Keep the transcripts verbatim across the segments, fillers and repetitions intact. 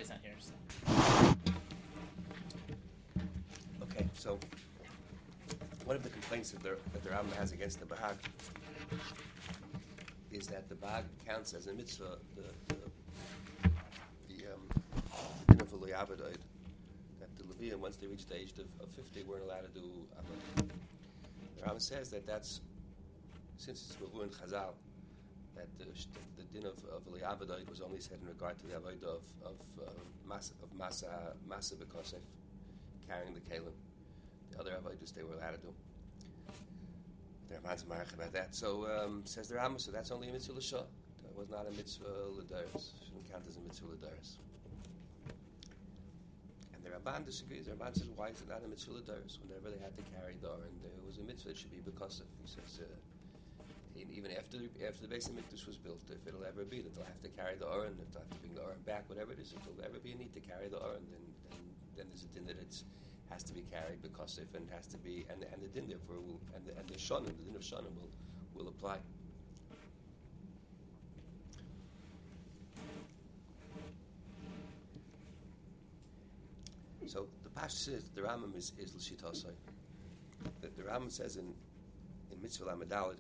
he's not here. So. Okay, so one of the complaints that the, that the Rambam has against the Bahag is that the Bahag counts as a mitzvah the the, the um, din of Avadite, that the Levium, once they reached the age of, of fifty, weren't allowed to do Avodah. The Rambam says that that's, since it's Mavu and Chazal, that the, the, the din of, of Avadite was only said in regard to the Avodah of of uh, Masa of Masa Masa B'Kosef, carrying the Kalim. The other Avodas they were allowed to do. The Ramban's marach about that. So um, says the Rambam, so that's only a mitzvah l'shah. That was not a mitzvah l'daris. Shouldn't count as a mitzvah l'daris. And the Ramban disagrees. The Ramban says, why is it not a mitzvah l'daris? Whenever they had to carry the Aron, there was a mitzvah. It should be because of. He says, uh, even after the, after the Beis HaMikdash was built, if it'll ever be that they'll have to carry the Aron, if they'll have to bring the Aron back, whatever it is, if there'll ever be a need to carry the Aron, then then, then there's a din that it's has to be carried because if and has to be and and the din therefore will and the, and the shanim the din of shanim will will apply. So the Pash says the Rambam is is l'shitasai. The, the Rambam says in in Mitzvah Lamadalid,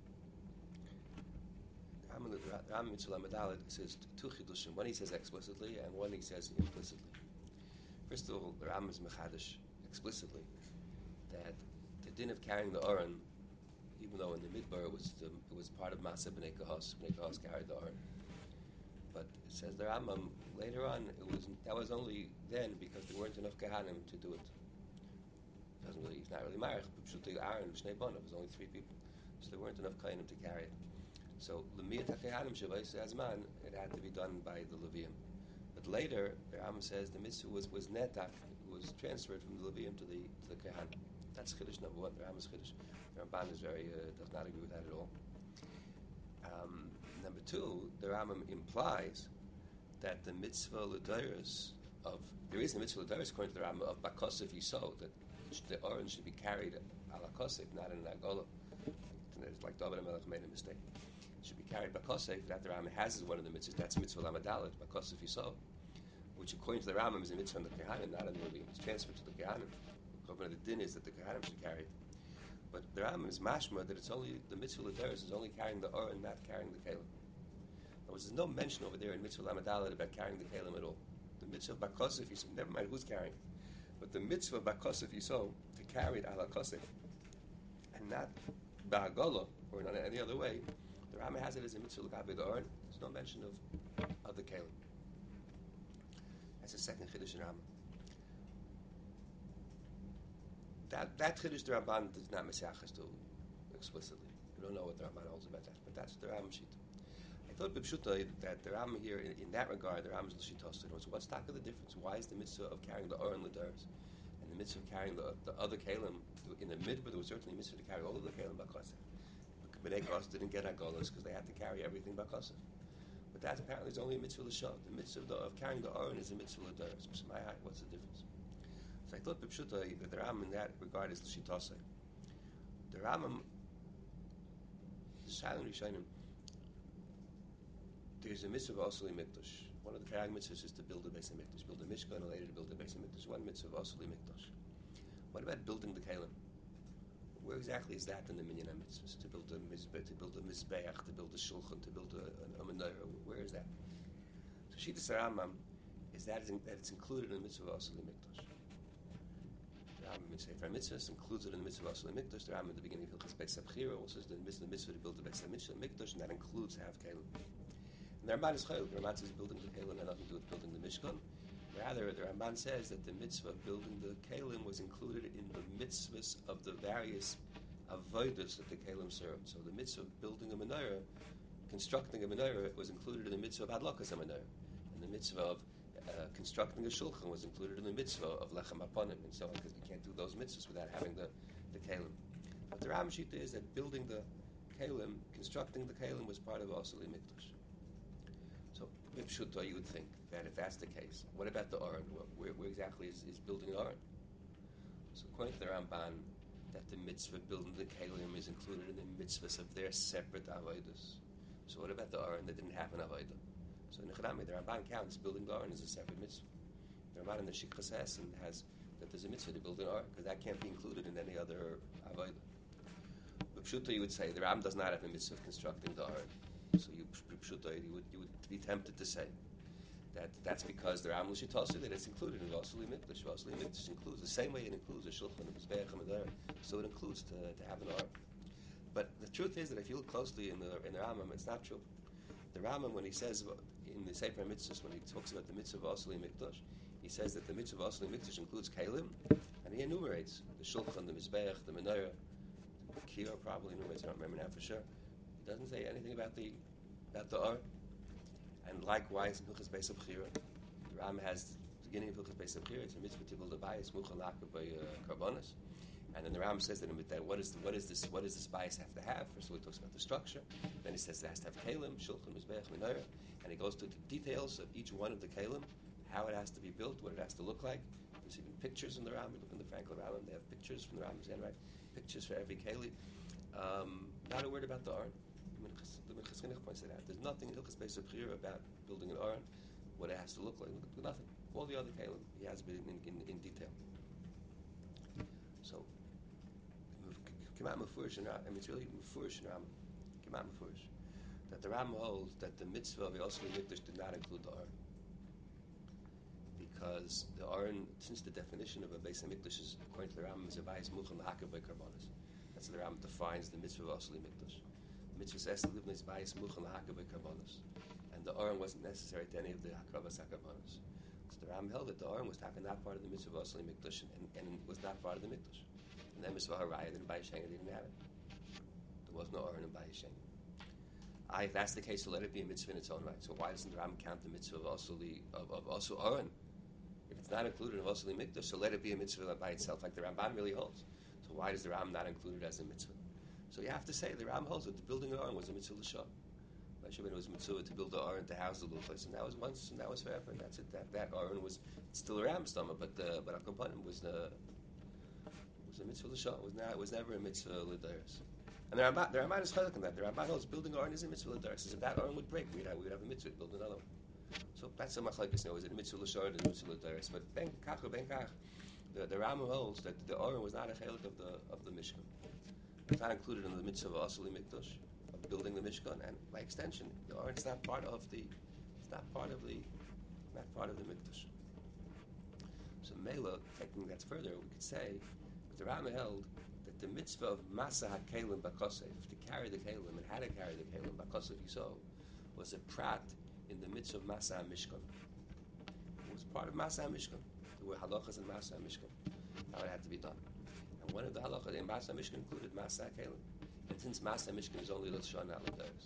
the Rambam the Rambam Mitzvah Lamadalid says two chidushim. One he says explicitly and one he says implicitly. First of all, the Rambam is mechadish explicitly that the din of carrying the Aron, even though in the Midbar it was the, it was part of Masa B'nai Kahos, B'nai Kahos carried the Aron, but it says the Rambam later on it was that was only then because there weren't enough Kahanim to do it. Doesn't really, he's not really married. But the Aaron Shnei Bana was only three people, so there weren't enough Kahanim to carry it. So Lemiyat HaKahanim Shavais Azman, it had to be done by the Levium. But later, the Rambam says the mitzvah was was netach, was transferred from the Levium to the to the Kahan. That's Chiddush number one. The Rambam is Chiddush. The Ramban is very uh, does not agree with that at all. Um, number two, the Rambam implies that the mitzvah l'dairos of there is a mitzvah l'dairos according to the Rambam of bakosef yisod, that the orange should be carried ala kosef, not in an agola. It's like David HaMelech made a mistake. Should be carried bakosef. That the Rambam has as one of the mitzvahs. That's mitzvah lamadalit bakosef yisod, which according to the Rambam is a mitzvah on the Kehanim, not on the Levium. It's transferred to the Kehanim. The din is that the Kehanim should carry it. But the Rambam is mashma that it's only the mitzvah l'deres is only carrying the Aron, not carrying the Kalim. There's no mention over there in mitzvah lamadalit about carrying the Kalim at all. The mitzvah bakosef yisod, never mind who's carrying, but the mitzvah bakosef yisod to carry it ala kosef and not ba'agola or in any other way. The Rambam has it as a mitzvah l'gabe the Aron. There's no mention of of the Kalim. That's the second chiddush in Rambam. That that chiddush the Ramban does not misachas to explicitly. We don't know what the Ramban holds about that, but that's the Rambam shita. I thought b'pshuta that the Rambam here, in, in that regard, the Rambam is l'shitos. So what's the difference? Why is the mitzvah of carrying the Aron l'daris and the mitzvah of carrying the, the other kalim in the midbar? There was certainly a mitzvah to carry all of the kalim b'kosef. B'nai Kahos didn't get agolas because they had to carry everything b'kosef. But that apparently is only a mitzvah l'shav. The mitzvah of, the, of carrying the Aron is a mitzvah l'daris. So my what's the difference? So I thought b'pshuta that the Rambam in that regard is l'shitosai. The Rambam, the Shalom Rishonim, there's a mitzvah of Osuli Mikdash. One of the Karag mitzvahs is to build a Beis HaMikdash, build a Mishkan, and later to build a Beis HaMikdash. One mitzvah of Osuli Mikdash. What about building the Kalim? Where exactly is that in the Minyan HaMitzvahs? To build a Mizbeh, to build a Mizbeach, to build a Shulchan, to build a, a, a Menorah. Where is that? So Shittas Rambam is that, is in, that it's included in the mitzvah of Osuli Mikdash. The Rambam in Sefer HaMitzvahs includes it in the mitzvah of Osuli Mikdash. The Rambam at the beginning of Hilchas Beis HaBchira also says the mitzvah to build the Beis HaMikdash, and that includes have Kalim. And the Ramban is chayil. The Ramban says building the Kalim had nothing to do with building the Mishkan. Rather, the Ramban says that the mitzvah of building the Kalim was included in the mitzvahs of the various avodas that the Kalim served. So the mitzvah of building a menorah, constructing a menorah, was included in the mitzvah of hadlakas a menorah. And the mitzvah of uh, constructing a shulchan was included in the mitzvah of lechem aponim, and so on, because we can't do those mitzvahs without having the, the Kalim. But the Rambam shita is that building the Kalim, constructing the Kalim, was part of Osuli Mikdash. So, Bipshuta, you would think that if that's the case, what about the Aron? Where, where exactly is, is building the Aron? So, according to the Ramban, that the mitzvah of building the Kalim is included in the mitzvahs of their separate avodas. So, what about the Aron that didn't have an avodah? So in the Chadami, the Ramban counts building the Aron as a separate mitzvah. The Ramban in the Shikha says and has that there's a mitzvah to build an Aron because that can't be included in any other avodah. But Pshuta, you would say the Ram does not have a mitzvah of constructing the Aron. So you Pshuta, you would you would be tempted to say that that's because the Ram L'Shitasi that it's included in Vasili Mikdash. Vasili Mikdash includes the same way it includes the Shulchan, the Mizbeach, and the so it includes to, to have an Aron. But the truth is that if you look closely in the in the Rambam, it's not true. The Rambam, when he says in the Sefer Mitzvahs, when he talks about the mitzvah of Vasili Mikdash, he says that the mitzvah of Vasili Mikdash includes Kalim, and he enumerates the Shulchan, the Mizbeach, the Menorah, the Kiyah probably enumerates. I don't remember now for sure. He doesn't say anything about the about the Aron. And likewise, in Hilchos Beis Bechira, the Ram has the beginning of Hilchos Beis Bechira. It's a mitzvah to build a bayis muchal laka by karbonos, and then the Ram says that, that what is the, what is this what does this bayis have to have? First of all, he talks about the structure. Then he says it has to have kalim, shulchan, mizbeach, menorah, and he goes to the details of each one of the kalim, how it has to be built, what it has to look like. There's even pictures in the Ram. Look in the Frankel Ram. They have pictures from the Ram's end, right? Pictures for every keli. Um, not a word about the Aron. The Minchas Chinuch points it out. There's nothing in Hilchos Beis Bechira about building an Aron, what it has to look like. Nothing. All the other kalim he has been in, in, in detail. So, Kemat Mefurish and I mean it's really Mefurish and Ram. Kemat Mefurish that the Ram holds that the mitzvah of Yosef Mikdash did not include the Aron because the Aron, since the definition of a Beis Hamikdash is according to the Ram is a bayis muchal lahakav by karbonos. That's how the Ram defines the mitzvah of Yosef Mikdash. Mitzvah says to live in his bayis muchal lahakav by karbonos, and the Aron wasn't necessary to any of the hakravas hakarbonos. So the Ram held that the Aron was not part of the mitzvah of Yosef Mikdash and, and was not part of the Mikdash. And then mitzvah haraya, then Bayis Shenga didn't have it. There was no Aron in Bayis Shenga. I, if that's the case, so let it be a mitzvah in its own right. So why doesn't the Ram count the mitzvah of Osuli of, of Osu Aron? If it's not included in Osuli Mikdash, so let it be a mitzvah by itself, like the Ramban really holds. So why does the Ram not include it as a mitzvah? So you have to say the Ram holds that the building of Aron was a mitzvah l'shah. It was mitzvah to build the Aron to house the luchos, and that was once, and that was forever. And that's it. That that Aron was still a Ram stomach, but uh, but Akapanim was the was a mitzvah l'shah. It was not. It was never a mitzvah l'dayos. And the Ramban, the Ramban is chalik on that. The Ramban holds building Aron is a mitzvah l'dayos. If that Aron would break, we'd have, we'd have a mitzvah to build another one. So that's a machlekes now. Is it a mitzvah l'shah or a mitzvah l'dayos? But ben kach or ben kach, the the Rambam holds that the Aron was not a chelik of the of the Mishkan. It's not included in the mitzvah of Asuli Mikdash, of building the Mishkan, and by extension, the Aron is not part of the, it's not part of the, not part of the Mikdash. So Mela, taking that further, we could say that the Rambam held that the mitzvah of Masa HaKelim Bakosef, to carry the Kelim and how to carry the Kelim Bakosef Yisrael, was a prat in the mitzvah of Masa HaMishkan. It was part of Masa HaMishkan. There were halachas in Masa HaMishkan, how it had to be done. And one of the halachas in Masa HaMishkan included Masa HaKelim. And since Masa HaMishkan is only L'Shon, not L'Dayos,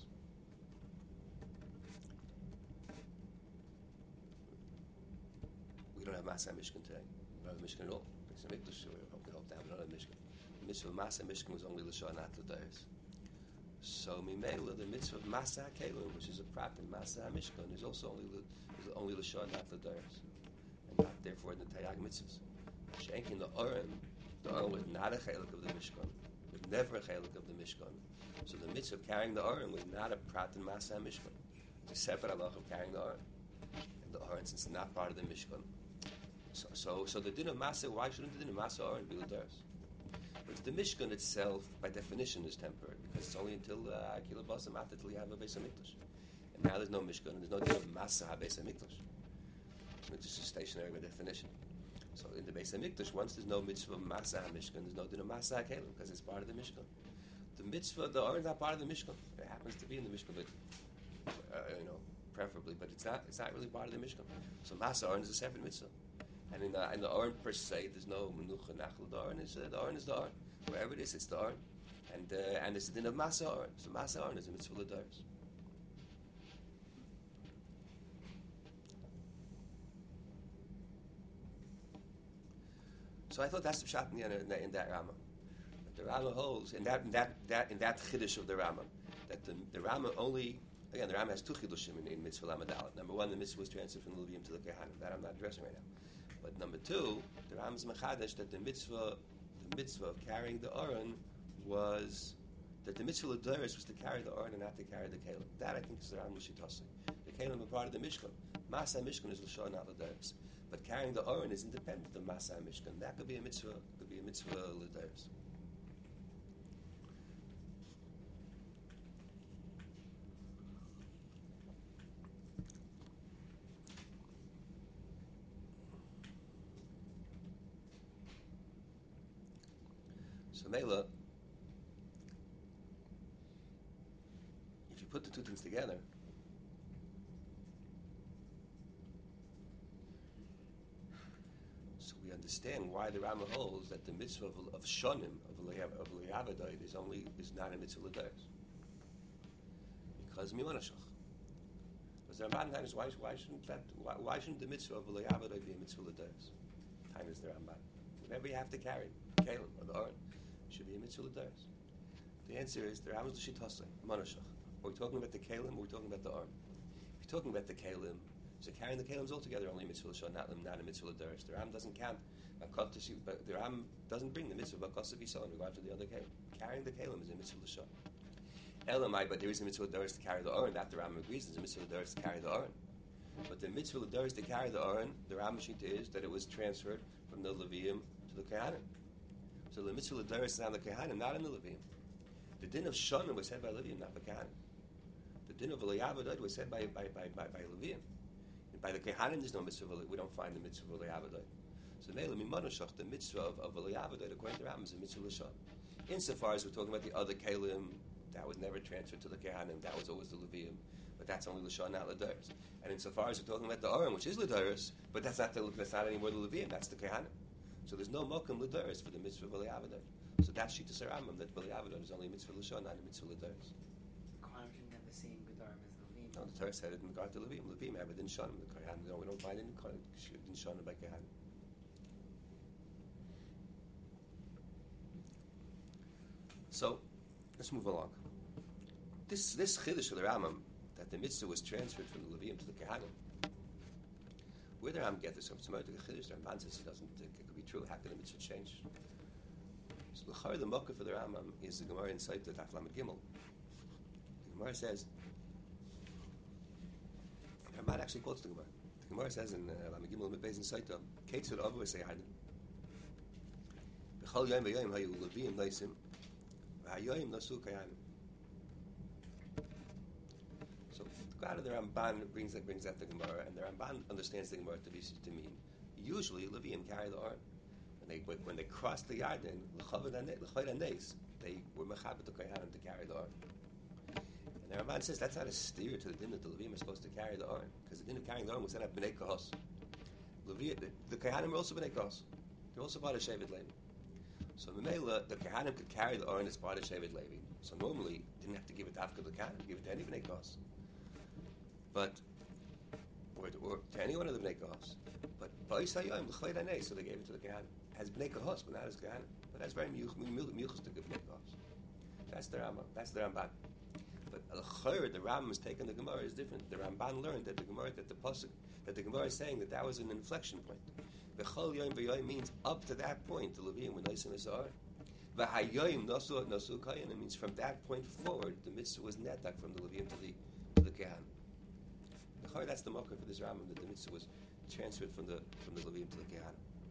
we don't have Masa HaMishkan today. We don't have Mishkan at all. It's a Mikdash, we hope that we don't have Mishkan. The mitzvah of Masa HaMishkan was only L'Shon, not L'Dayos. So Mimela, the mitzvah of Masa HaKelim, which is a prat in Masa HaMishkan, is also only is only L'Shon, not L'Dayos. And not therefore in the Tayag mitzvahs. Shenk in the Aron, the Aron was not a chelik of the Mishkan. It was never a chelik of the Mishkan. So the mitzvah of carrying the Aron was not a prat in Masa HaMishkan. It's a separate halach of carrying the Aron. And the Aron, since it's not part of the Mishkan. So so, so the din of Masa, why shouldn't the din of Masa Aron be L'Daros? But the Mishkan itself, by definition, is temporary. Because it's only until Akila Basa Mata, until you have a Beis HaMikdash. And now there's no Mishkan, and there's no din of Masa HaBeis HaMikdash. It's just a stationary by definition. So in the Beis HaMikdash, once there's no mitzvah of Masa HaMishkan, there's no din of Masa HaKelim, because it's part of the Mishkan. The mitzvah, the Aron is not part of the Mishkan. It happens to be in the Mishkan, but, uh, you know, preferably, but it's not It's not really part of the Mishkan. So Masa Aron is a separate mitzvah. And in the, in the Aron per se, there's no Menucha Nachal. The Aron is, uh, the Aron is the Aron. Wherever it is, it's the Aron. And, uh, and it's the din of Masa Aron. So Masa Aron is a mitzvah l'Daros. So I thought that's the pshat in, in, in that Rama. That the Rama holds in that in that, that in that chiddush of the Rama that the, the Rama only again the Rama has two chiddushim in, in mitzvah Lamed. Number one, the mitzvah was transferred from the Levim to the Kehanim. That I'm not addressing right now. But number two, the Rama is mechadash that the mitzvah the mitzvah of carrying the Aron was that the mitzvah l'Daros was to carry the Aron and not to carry the Kelim. That I think is the Rama L'Shitasi. The Kalim are part of the Mishkan. Masa Mishkan is L'shon L'Daris. But carrying the Oren is independent of Masa Mishkan. That could be a mitzvah, could be a mitzvah L'Daris. So Mela, if you put the two things together, so we understand why the Rama holds that the mitzvah of, of shonim of liyavadayit is only is not a mitzvah l'dayis because miwanashach. Because the Ramban is why why shouldn't that why, why shouldn't the mitzvah of liyavadayit be a mitzvah l'dayis? Time is the Ramban. Whatever you have to carry, kalim or the oren, should be a mitzvah l'dayis. The answer is the Rambam's l'shitase manashach. Are we talking about the kalim? Or are we talking about the oren? If you're talking about the kalim, so carrying the kalim altogether only a mitzvah l'shon, not, not a mitzvah l'dayis. The Ram doesn't count. But the Ram doesn't bring the mitzvah of Bakas of Yisrael in regard to the other kalim. Carrying the kalim is a mitzvah l'shon. Elamai, but there is a mitzvah l'dayis to carry the oren. That the Ram agrees there's a mitzvah l'dayis to carry the oren. But the mitzvah l'dayis to carry the oren, the Ram Shita is that it was transferred from the Levium to the Kohanim. So the mitzvah l'dayis is on the Kohanim, not in the Levium. The din of Shonim was said by Levium, not by Kohanim. The din of Liyavadayit was said by by by by, by Levium. By the Kohanim, there's no mitzvah. We don't find the mitzvah of Liyavadayit. So Neila Mimanashach, the mitzvah of, of Liyavadayit, according to Ram, is a mitzvah l'shon. Insofar as we're talking about the other kalim, that was never transferred to the Kohanim. That was always the Levium, but that's only l'shon, not l'dayis. And insofar as we're talking about the Oren, which is l'dayis, but that's not the, that's not anymore the Levium. That's the Kohanim. So there's no mokum l'dayis for the mitzvah of Liyavadayit. So that's Shita Saramim that Liyavadayit is only a mitzvah l'shon, not a mitzvah l'dayis. Kohanim shouldn't have the same gedarim as Levium. No, the Torah said it in regard to Levium. Levium have it in Shonim. The Kohanim, no, we don't find it in in Shonim by Kohanim. So let's move along. This this chiddush of the Rambam that the mitzvah was transferred from the Levium to the Kohanim. Where did the Rambam get this from? Somebody took a chiddush. The Ramban says it doesn't. It could be true. How can the mitzvah change? So the the mokkah for the Rambam is the Gemara in Saita Daf Lamed Gimel. The Gemara says. The Rambam actually quotes the Gemara. The Gemara says in Lamed Gimel Mebez in Saita, Ketzur Avu Esayhadim. B'chol yom v'yom hayu Levium noisim. So God of the Ramban brings that brings that the Gemara, and the Ramban understands the Gemara to be to mean usually Levium carry the Oren. When they when they crossed the Yarden, they were mechabed the Kohanim to carry the Oren. And the Ramban says that's not a steer to the din that the Levium are supposed to carry the Oren, because the din of carrying the Oren was set up b'nei kahos. Levium, the, the Kohanim were also b'nei kahos. They're also part of Shevet Levi. So Memela, the Kohanim could carry the Oren as part of Shevet Levi. So normally, didn't have to give it to Afka the Kohanim, give it to any Bnei Kahos. But, or, or to any one of the Bnei Kahos. But, Ba'isayim, L'chlei Danei, so they gave it to the Kohanim. As Bnei Kahos, but not as Kohanim. But that's very Milchus to give Bnei Kahos. That's the Rambam, that's the Ramban. But Al-Khayr, the Rambam is taking the Gemara is different. The Ramban learned that the Gemara, that the Pasuk, that the Gemara is saying that that was an inflection point. B'chol yom v'yom means up to that point, the Levium were nice and azar. V'hayoyim nasu nasu kayin. It means from that point forward, the mitzvah was netak from the Levium to the to the Kohan. The that's the mocker for this Rambam that the mitzvah was transferred from the from the Levium to the Kohan.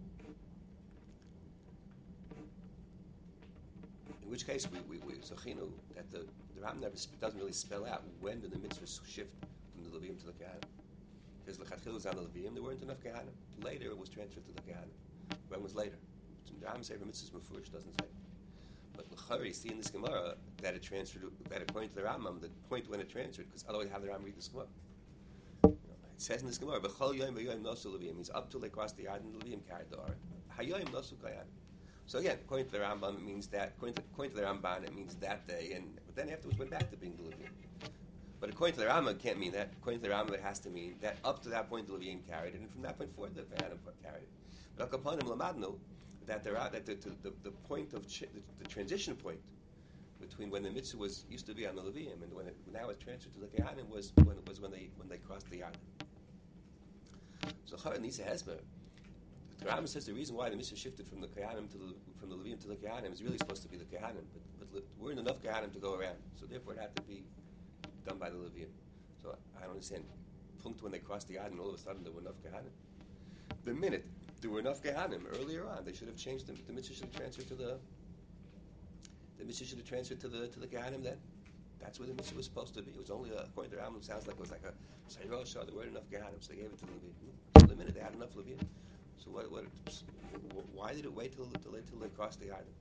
In which case, we we, we zochinu that the the Rambam never doesn't really spell out when did the mitzvah shift from the Levium to the Kohan. Because L'chatchil was on the Levium, there weren't enough Kohanim. Later, it was transferred to the Kohanim. When was later? The Rambam Sefer Mitzvahs Mefurish doesn't say. But L'chari, see in this Gemara that it transferred, that according to the Rambam, the point when it transferred, because otherwise, how the Rambam read this Gemara? You know, it says in this Gemara, B'chol yom v'yom nosu Levium means up till they crossed the yard and the Levium carried the Aron. Hayoyim nosu Kohanim. So again, according to the Rambam, it means that. According to, according to the Ramban, it means that day, and but then afterwards went back to being the Levium. But according to the Rambam, it can't mean that. According to the Rambam, it has to mean that up to that point the Levium carried it, and from that point forward the Kohanim carried it. But upon him lamadnu that there are that the, the, the point of ch- the, the transition point between when the mitzvah was used to be on the Levium and when it now was transferred to the Kohanim was when it was when they when they crossed the Yarden. So Chara Nisa Hezber, the Rambam says the reason why the mitzvah shifted from the Kohanim to the from the Levium to the Kohanim is really supposed to be the Kohanim, but but there weren't enough Kohanim to go around, so therefore it had to be done by the Levium. So I don't understand. punkt when they crossed the Yarden, all of a sudden there were enough Gehanim. The minute there were enough Gehanim earlier on, they should have changed the, the mitzvah should have transferred to the the mitzvah should have transferred to the to the Gehanim then. That's where the mitzvah was supposed to be. It was only, uh, according to Rambam, it sounds like it was like a Sayrah Shah, there weren't enough Gehanim, so they gave it to the Levim. So the minute they had enough Levim. So what, what, why did it wait till, till, till they crossed the Yarden?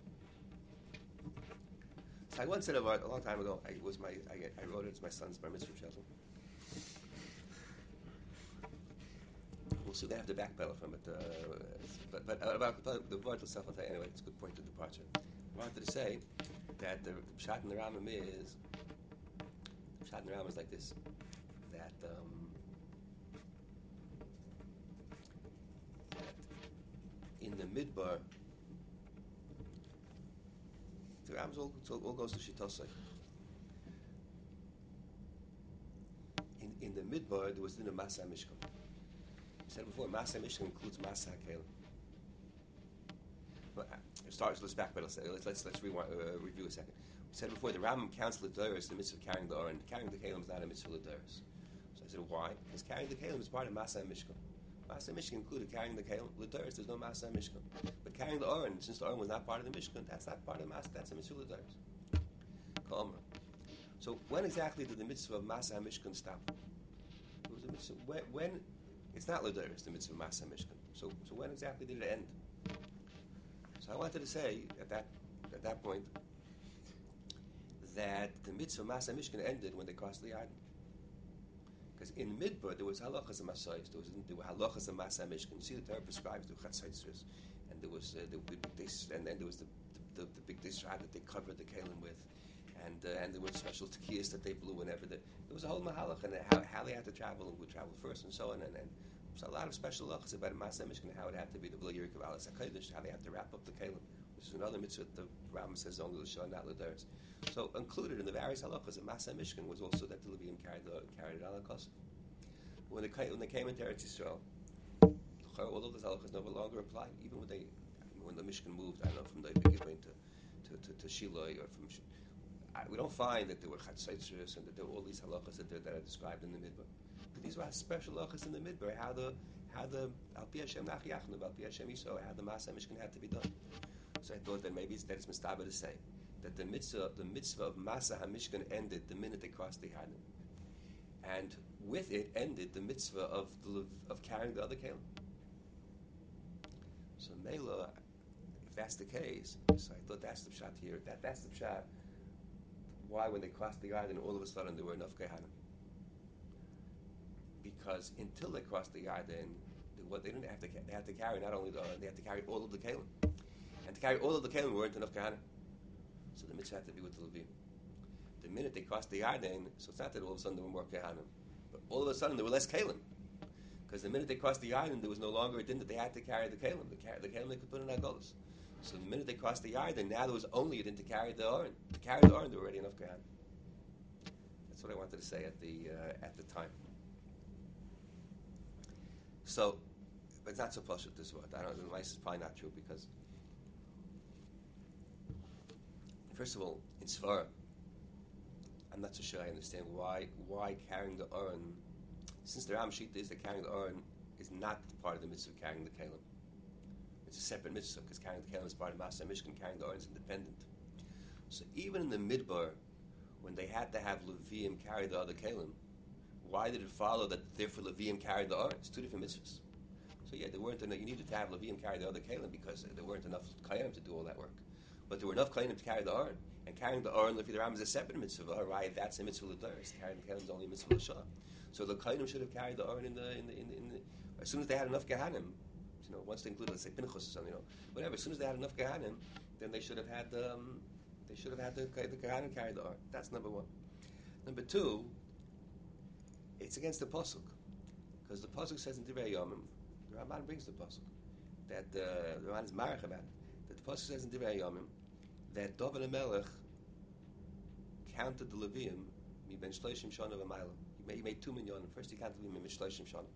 So I once said about, a long time ago, I, it was my, I, I wrote it as my son's bar mitzvah shelter. We'll see, they have to backpedal from it. Uh, but, but about the word itself, I'll tell you anyway, it's a good point of departure. I wanted to say that the Pshat in the Rambam is, the Pshat in the Rambam is like this, that, um, that in the Midbar, the Rambam all, all goes to Shittosai. In, in the Midbar, there was the Masa Mishkan. We said before, Masa Mishkan includes Masa HaKelim. Well, start, let's back, but let's let's let's, let's rewind, uh, review a second. We said before the Rambam counts l'doros the mitzvah of carrying the Aron. Carrying the Kalim is not a mitzvah l'doros. So I said why? Because carrying the Kalim is part of Masa Mishkan. Masa Mishkan included carrying the Kalim l'doros. There's no Masa Mishkan, but carrying the Aron, since the Aron was not part of the Mishkan, that's not part of Masa. That's a mitzvah l'doros. Kalma. So when exactly did the mitzvah of Masa Mishkan stop? It was a mitzvah when, when it's not l'doros the mitzvah of Masa Mishkan. So so when exactly did it end? So I wanted to say at that at that point that the mitzvah Masa Mishkan ended when they crossed the Yarden. Because in Midbar there was halachas and masayis, there was there were halachas and Masa Mishkan. You see the Torah prescribes the chatzaitzris, and there was uh, the, the big dish, and then there was the the, the, the big dish that they covered the kalim with, and uh, and there were special tekiyas that they blew whenever the, there was a whole mahalach and how how they had to travel and who would travel first and so on and. and So a lot of special halachas about Masa Mishkan, how it had to be the B'lo Yerikav Alas HaKodesh, how they had to wrap up the Kalim, which is another mitzvah that the Rambam says only l'shon, not l'doros. So included in the various halachas of Masa Mishkan was also that the Levim carried, the, carried it on Kosov. When they, when they came into Eretz Yisrael, all of those halachas no longer apply, even when they, when the Mishkan moved, I don't know, from the Givin to, to, to, to Shiloh, or from, I, we don't find that there were chatzaitzris and that there were all these halachas that, that are described in the Midbar. But these were special halachas in the Midbar, how the how the Al Pi Hashem Nach Yachnu, Al Pi Hashem Yisrael, how the Masa Mishkan had to be done. So I thought that maybe it's, that it's mistaba to say that the mitzvah the mitzvah of Masa HaMishkan ended the minute they crossed the Yarden, and with it ended the mitzvah of the, of carrying the other kelim. So Mela, if that's the case, so I thought that's the pshat here. That that's the pshat. Why, when they crossed the Yarden, all of a sudden there were enough Gehanim? Because until they crossed the Yarden, they, what, they didn't have to. They had to carry not only the Aron, they had to carry all of the Kalim, and to carry all of the Kalim weren't enough Gehanim. So the mitzvah had to be with the Levim. The minute they crossed the Yarden, so it's not that all of a sudden there were more Gehanim, but all of a sudden there were less Kalim. Because the minute they crossed the Yarden, there was no longer a din that they had to carry the Kalim. The, the Kalim they could put in Agolos. So the minute they crossed the Yarden, now there was only a din to carry the Aron. To carry the Aron, there were already enough Gehanim. That's what I wanted to say at the uh, at the time. So, but it's not so posh at this word. I don't know, the mice is probably not true because, first of all, in Sfara, I'm not so sure I understand why why carrying the Aron, since the Ram Shita is that carrying the Aron is not part of the mitzvah of carrying the Kalim. It's a separate mitzvah because carrying the Kalim is part of Masa Mishkan, carrying the Aron is independent. So even in the Midbar, when they had to have Leviim carry the other Kalim, why did it follow that therefore Leviim carried the Aron? It's two different mitzvahs. So yeah, there weren't enough, you needed to have Leviim carry the other Kalim because there weren't enough Kayanim to do all that work. But there were enough Kayanim to carry the Aron. And carrying the Aron, Lefi the Ram is a separate mitzvah. Right, that's a mitzvah l'doros. Carrying the Kalim is only a mitzvah l'shah. So the Kayanim should have carried the Aron in the, in the, in the, in the as soon as they had enough Gehanim, you know, once they included, let's say, Pinchas or something, you know, whatever, as soon as they had enough Gehanim, then they should have had the, um, they should have had the, the Gehanim carry the Aron. That's number one. Number two, it's against the pasuk, because the pasuk says in Divrei Yomim, the Ramban brings the pasuk that uh, the Ramban is marach about it, that the pasuk says in Divrei Yomim that David HaMelech counted the Leviim mi ben shloshim shana v'mayla. He made, he made two minyanim. First he counted the Leviim mi ben shloshim shana.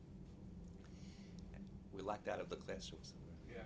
We're locked out of the classroom somewhere. Yeah.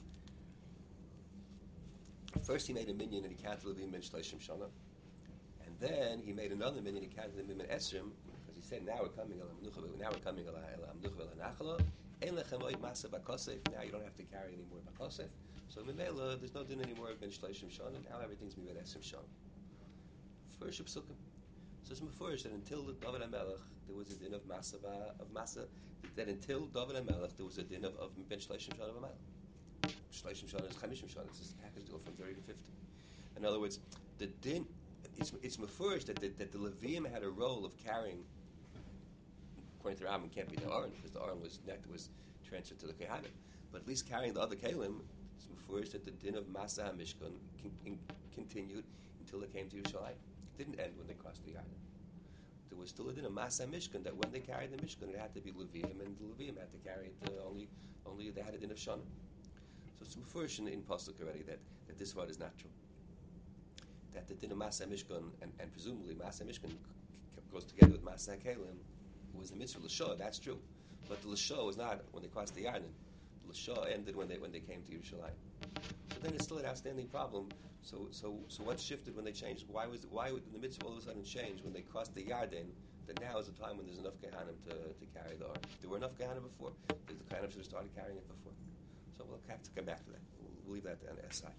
First he made a minyan and he counted the Leviim ben shloshim shana. And Then he made another minyan. He counted the minyan esrim because he said, "Now we're coming el hamnucha. Now we're coming el hamnucha el hanachla. Ein lechem oid masa bakosef. Now you don't have to carry any more bakosef. So Mimela, there's no din anymore of ben shleishim shana. Now everything's minyan esrim shana. First psukim. So it's mefurish that until David HaMelech there was a din of masa of masa. That until David HaMelech there was a din of of ben shleishim shana of a shleishim shana is chamishim shana. It's a package deal from thirty to fifty. In other words, the din. It's it's mefurish that the, that the Levium had a role of carrying. According to the Rambam, can't be the Aron because the Aron was net was transferred to the Kehanim. But at least carrying the other Kalim, it's mefurish that the din of Masa HaMishkan con, con, continued until it came to Yerushalayim. It didn't end when they crossed the Yarden. There was still a din of Masa HaMishkan that when they carried the Mishkan, it had to be Levium, and the Levium had to carry it uh, only only they had a din of Shana. So it's mefurish in, in Pasuk already that, that this word is not true. That the din of Masa Mishkan and, and presumably Masa Mishkan goes together with Masa Kalim was the mitzvah L'shah. That's true, but the L'shah was not when they crossed the Yarden. The L'shah ended when they when they came to Yerushalayim. So then it's still an outstanding problem. So so so what shifted when they changed? Why was why would the mitzvah all of a sudden change when they crossed the Yarden? That now is a time when there's enough Kehanim to, to carry the Ark. There were enough Kehanim before. The Kehanim should have started carrying it before. So we'll have to come back to that. We'll, we'll leave that on the side.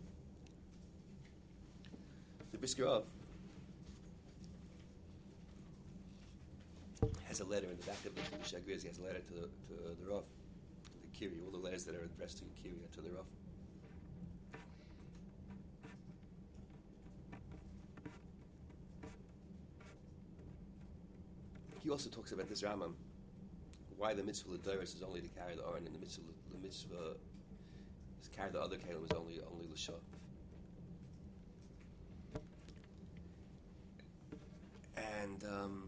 The Brisker Rav has a letter in the back of the Shagriz. He has a letter to the, to the Rav, the Kiri, all the letters that are addressed to Kiri to the Rav. He also talks about this Rambam, why the mitzvah l'doros is only to carry the Aron, and the mitzvah the mitzvah is carry the other kalim is only only l'shah. And um,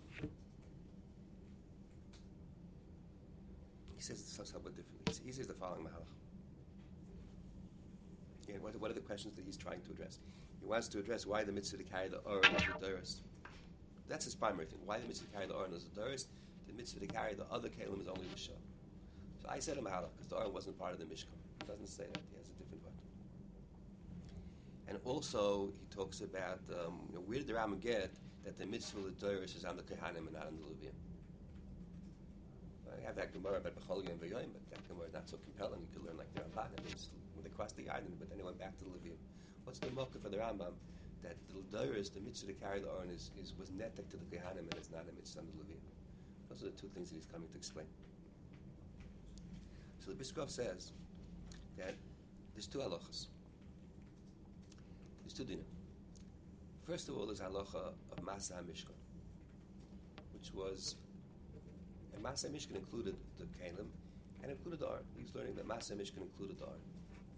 he says it's somewhat different. He says the following mahalach. Again, what, what are the questions that he's trying to address? He wants to address why the mitzvah to carry the Aron is l'doros. That's his primary thing. Why the mitzvah to carry the Aron is l'doros? The mitzvah to carry the other kalim is only l'shah. So I said a mahalach because the Aron wasn't part of the Mishkan. He doesn't say that. He has a different one. And also he talks about um, you know, where did the Rambam get that the mitzvah l'doros is on the Kehanim and not on the Levium. I have that Gemara about B'chol Yom V'Yoyim, but that Gemara is not so compelling. You could learn like the Ramban. I mean, when they crossed the Yarden, but then they went back to the Levium. What's the mocha for the Rambam? That the l'doros, the mitzvah to carry the Aron, is, is was netek to the Kehanim and it's not a mitzvah on the Levium. Those are the two things that he's coming to explain. So the Brisker Rav says that there's two halachas. There's two dinim. First of all, there's halacha of Masa HaMishkan, which was, and Masa HaMishkan included the Kalim and included the Aron. He was learning that Masa HaMishkan included the Aron.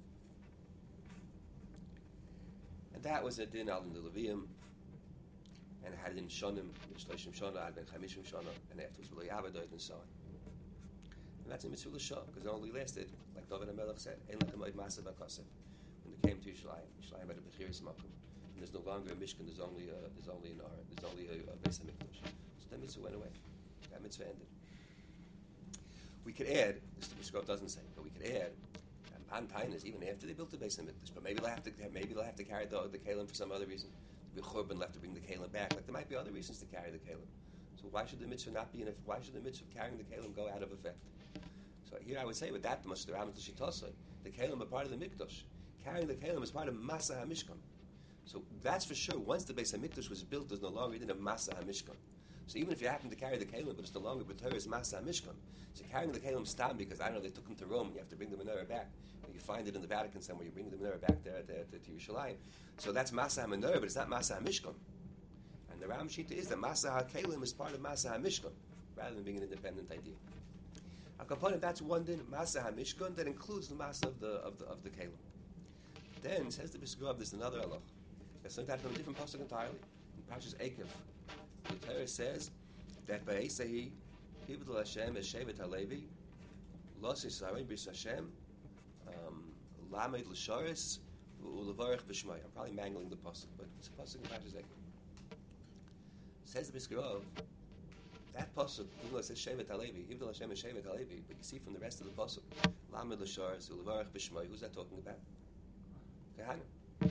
And that was a din al in the Levium, and it had in Shonim, Shleishim Shana, had been Chamishim Shana, and afterwards V'lo Yavadot, and so on. And that's a mitzvah l'shah, because it only lasted, like David HaMelech said, Ein lechem oid masa bakosef. When they came to Yerushalayim, Yerushalayim had a Bechiris Makom. There's no longer a Mishkan. There's only a, there's only an Aron. There's only a, a Beis Hamikdash. So that mitzvah went away. That mitzvah ended. We could add. This the Brisker Rav doesn't say, but we could add. And Tainas, even after they built the Beis Hamikdash, but maybe they'll have to maybe they'll have to carry the the kalim for some other reason. The Churban left to bring the kalim back. Like there might be other reasons to carry the kalim. So why should the mitzvah not be in? Why should the mitzvah of carrying the kalim go out of effect? So here I would say with that much the Rambam Tashitosai, the kalim are part of the Mikdash. Carrying the kalim is part of Masa HaMishkan. So that's for sure. Once the Beis Hamikdash was built, there's no longer even a Masa HaMishkan. So even if you happen to carry the kalim, but it's no longer B'Torah's Masa HaMishkan. So carrying the kalim stam because I don't know they took them to Rome and you have to bring the menorah back. You find it in the Vatican somewhere. You bring the menorah back there to, to, to Yerushalayim. So that's Masa HaMenorah, but it's not Masa HaMishkan. And the Ram Shita is that Masa HaKalim is part of Masa HaMishkan rather than being an independent idea. Akaponim, that's one din Masa HaMishkan that includes the Masa of the of the of the kalim. Then says the Brisker Rav, there's another halach. That's something from a different pasuk entirely. In Parshas Eikev, the Torah says that by Eisehi, Hivdul Hashem Eshevet Halevi, Los Yisrael Bris Hashem, Lamed L'Sharis, Ulevarech B'Shmai. I'm probably mangling the pasuk, but it's a pasuk in Parshas Eikev. Says the Brisker Rav, that pasuk, even though it says Shevet Halevi, Hivdul Hashem Eshevet Halevi, but you see from the rest of the pasuk, Lamed L'Sharis, Ulevarech B'Shmai. Who's that talking about? Kehanim.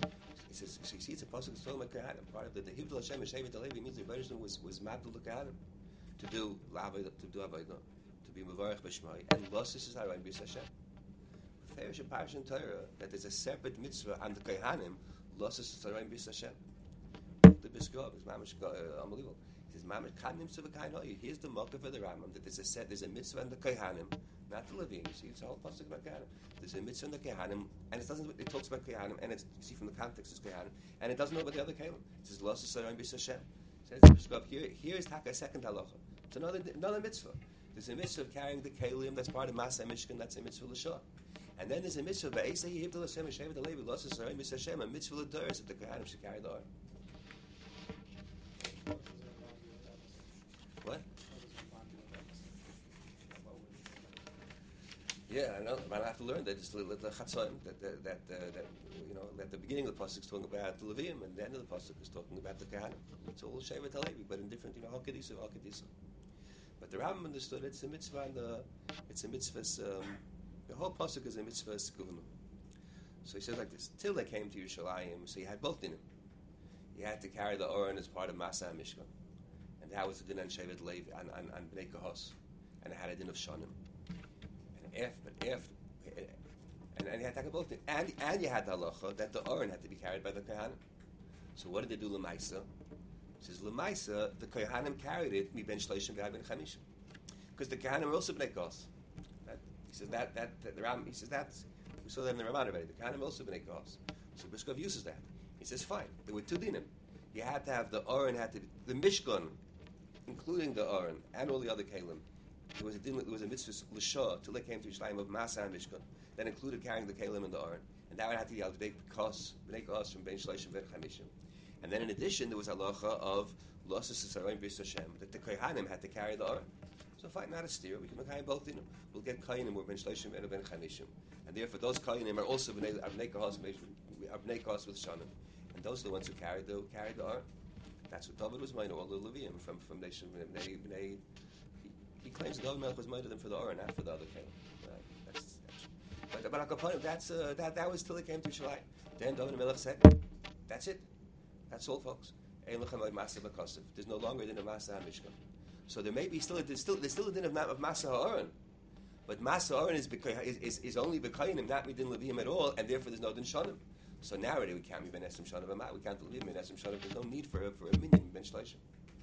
He says, so you see, it's a pasuk that's talking about Kohanim. Part of the the Hivdal Hashem Shevet Alevi means the Rebbeinu was was mad to look at him to do lavay to do avodah, to be mevarich b'shmai, and losis is harayin b'yis Hashem. Ferish and Parashat Torah that there's a separate mitzvah on the Kohanim, losis is harayin b'yis Hashem. The Biskov is mamish uh, unbelievable. He says mamish kanim mitzvah kainoy. Here's the mocker for the Rambam that there's a set there's a mitzvah on the Kohanim, not the Levim. You see, it's a whole pasuk about Kohanim. There's a mitzvah on the Kohanim, and it doesn't. It talks about Kohanim, and it's you see from the context it's Kohanim, and it doesn't know about the other Kohanim. It says losis is harayin b'yis Hashem. Says the Biskov here. Here is taka a second halacha. It's another another mitzvah. There's a mitzvah of carrying the kelim. That's part of Maseh Mishkan. That's a mitzvah l'shah. And then there's a mitzvah of Ba'esei Yivdal Hashem Shevet Alevi Losis Harayin b'yis Hashem. A mitzvah l'doros that the Kohanim should carry the Aron. What? Yeah, I know. I have to learn that. Just the chatzon that that that, uh, that you know at the beginning of the pasuk is talking about the Levim, and the end of the pasuk is talking about the Kohanim. It's all Shevet Alevi, but in different, you know, hakadisa, hakadisa. But the Rambam understood it's a mitzvah. And the, it's a mitzvah. Um, the whole pasuk is a mitzvah skuvim. So he says like this: till they came to Yerushalayim, so you had both dinim. You had to carry the Aron as part of Maseh Mishkan, and that was the din on Shevet Levi on on, on Bnei Kahos, and it had a din of Shanim. And if, but if, and, and you had to take both things, and and you had the halacha that the Aron had to be carried by the Kohanim. So what did they do Lemaisa? It says Lemaisa, the Kohanim carried it mi ben shleishim v'ad ben chamishim, because the Kohanim are also Bnei Kahos. He says that that, that the Ram. He says that's we saw that in the Ramah already. The Kohanim are also Bnei Kahos. So Briskov uses that. He says fine. There were two dinim. You had to have the Aron had to be, the Mishkan, including the Aron and all the other kelim. There was a din, there was a mitzvah l'shah till they came to Yerushalayim of Maseh Mishkan that included carrying the kelim and the Aron, and that would have to be al bnei Kahos, bnei Kahos from ben shleishim v'ed chamishim. And then in addition there was halacha of losis esarim b'yis Hashem that the Kohanim had to carry the Aron. So fine, not a steer. We can make both in them. We'll get Kohanim or ben shleishim v'ed ben chamishim, and therefore those Kohanim are also bnei Kahos, are bnei Kahos with Shanim, and those are the ones who carried the carried the Aron. That's what David was mine, all the Levium from from nation bnei bnei. He claims David Melech was made of them for the Aron, not for the other Kelim. Right? That's, that's, but but Akaponim, that's uh, that that was till it came to Yerushalayim. Then David Melech said, "That's it. That's all, folks. There's no longer a din of Maseh Mishkan. So there may be still a, there's still there's still a din of, of Maseh Aaron, but Maseh Aaron is, is is is only b'kainim, not midin Levim at all, and therefore there's no din Shanim. So now already we can't be ben Esrim Shanim Amat. We can't do Levim ben Esrim Shanim. There's no need for for a minyan ben Shleishim."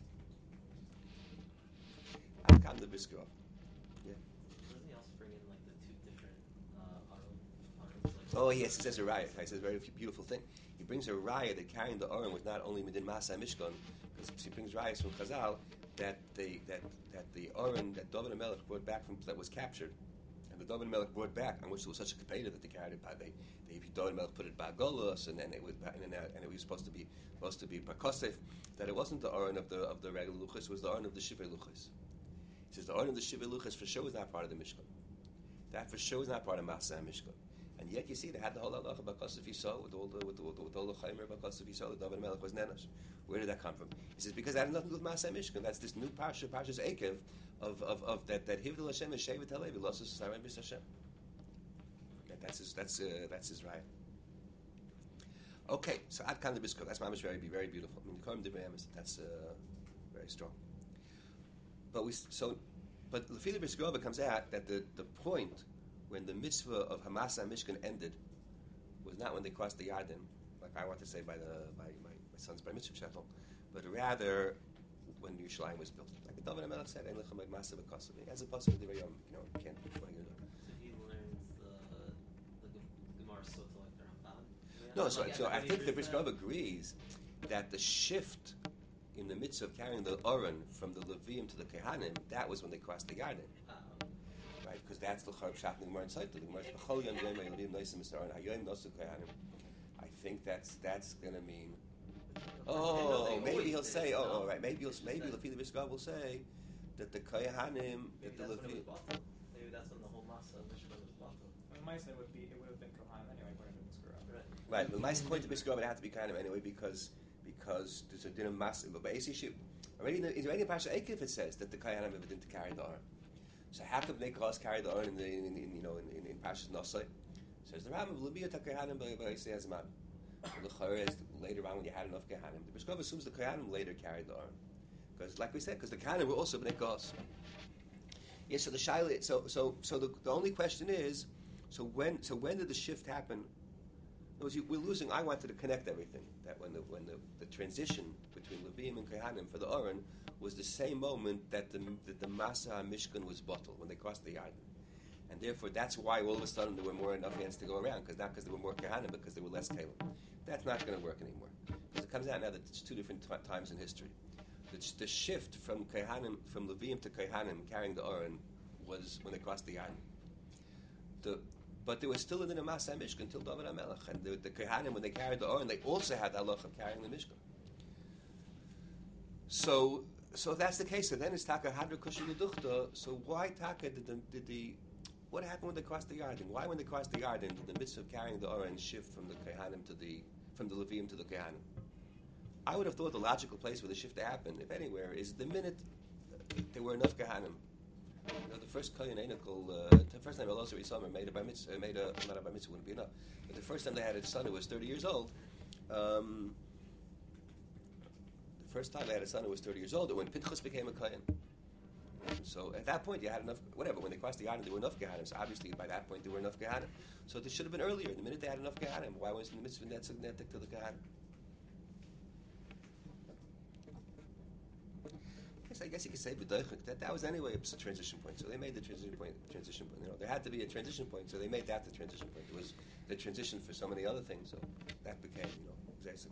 Come the Biskov. Yeah. Doesn't he also bring in like the two different uh, Aron, Arons? Like oh yes, he says a raya. He says a very beautiful thing. He brings a raya that carrying the Aron was not only within Maseh Mishkan, because he brings rayas from Chazal that the that that the Aron that David HaMelech brought back from that was captured, and the David HaMelech brought back on which there was such a kapeda that they carried it by they they David HaMelech put it by Golos, and then it was and, and it was supposed to be supposed to be Pakosef, that it wasn't the Aron of the of the regular luchas, it was the Aron of the Shivei luchas. He says the Aron of the Shivei luchas for sure is not part of the Mishkan. That for sure is not part of Maseh Mishkan. And yet you see they had the whole halacha bakosef Yisrael with all the with, with, with all the chaymer bakosef Yisrael. The David Melech was nenash. Where did that come from? He says because that had nothing to do with Maseh Mishkan. That's this new parsha, parshas Ekev, of of, of that that Hivdal Hashem and Shevet Halevi losus Sarem B'Yis Hashem. That, that's his that's uh, that's his right. Okay, so Ad Kan the Biskov. That's mamish very very beautiful. I mean, the Kohen Dibbeyamis. That's uh, very strong. But we so, but Lefili Biskova comes out that the, the point when the mitzvah of Hamasah Mishkan ended was not when they crossed the Yarden, like I want to say by the by my, my son's bar mitzvah shechel, but rather when Yerushalayim was built. Like the David HaMelech said, "Ein lechem Maseh b'Kosov." As a pasuk of the Yom, you know, you can't. What are you doing? so he learns the the Gemara Sota like the Ramban. No, so like, so I think the Bris Biskov agrees that the shift in the midst of carrying the Aron from the Levim to the Kohanim, that was when they crossed the Yarden. Ah, Right, because that's the Charb Shat in the Gemara inside the Gemara. I think that's that's going to mean. Oh, maybe he'll say. Oh, oh, right. Maybe he'll, maybe Lefili Biskov will say that the Kohanim, that the that's when Levim. it was bottled. Maybe that's when the whole Maseh Mishkan was bottled. I mean, Maisa would be it would have been Kohanim anyway, according to Biskov. Right. Right, but my point to Biskov, it had to be Kohanim anyway because because there's a din of Maseh. But basically, already in the already in Pasha Ekev it says that the Kohanim have a din to carry the Aron. So how could Bnei Kahos carry the Aron in, the, in, in you know in, in, in Pashas Nosai? Says the Rambam L'biyot HaKohanim b'Yisei Hazman. And the Chayre is later on when you had enough Kehanim. The Briskov assumes the Kehanim later carried the Aron. Because, like we said, because the Kehanim were also Bnei Kos. Yes, so the Shaila, so so so the, the only question is, so when so when did the shift happen? Was you, we're losing. I wanted to connect everything. That when the when the, the transition between Levim and Kehanim for the Aron was the same moment that the that the Masa Mishkan was bottled when they crossed the Yarden, and therefore that's why all of a sudden there were more enough hands to go around. Because not because there were more Kehanim, because there were less Kalim. That's not going to work anymore. Because it comes out now that it's two different t- times in history. The, the shift from Kehanim, from Levim to Kehanim carrying the Aron was when they crossed the Yarden. The But there was still in the Masa Mishkan until David HaMelech. And the, the Kehanim, when they carried the Aron, they also had the halach of carrying the Mishkan. So, so if that's the case, so then it's Taka Hadra Kushim L'Duchta. So why Taka did the, did the, what happened when they crossed the Yarden? Why when they crossed the Yarden did the mitzvah of carrying the Aron shift from the Kehanim to the, from the Levim to the Kehanim? I would have thought the logical place where the shift to happen, if anywhere, is the minute there were enough Kehanim. You know, the first Kohen Enokel, uh, the first time Elazar Isamar made a bar mitzvah, made a, not a bar mitzvah wouldn't be enough, but the first time they had a son who was thirty years old, um, the first time they had a son who was thirty years old, when Pinchas became a Kohen. So at that point you had enough, whatever, when they crossed the Yarden there were enough Gehanim, so obviously by that point there were enough Gehanim. So this should have been earlier, the minute they had enough Gehanim. Why wasn't the mitzvah netzig to the Gehanim? I guess you could say that that was anyway a transition point. So they made the transition point. Transition point. You know, there had to be a transition point, so they made that the transition point. It was the transition for so many other things, so that became, you know, Zaysikah.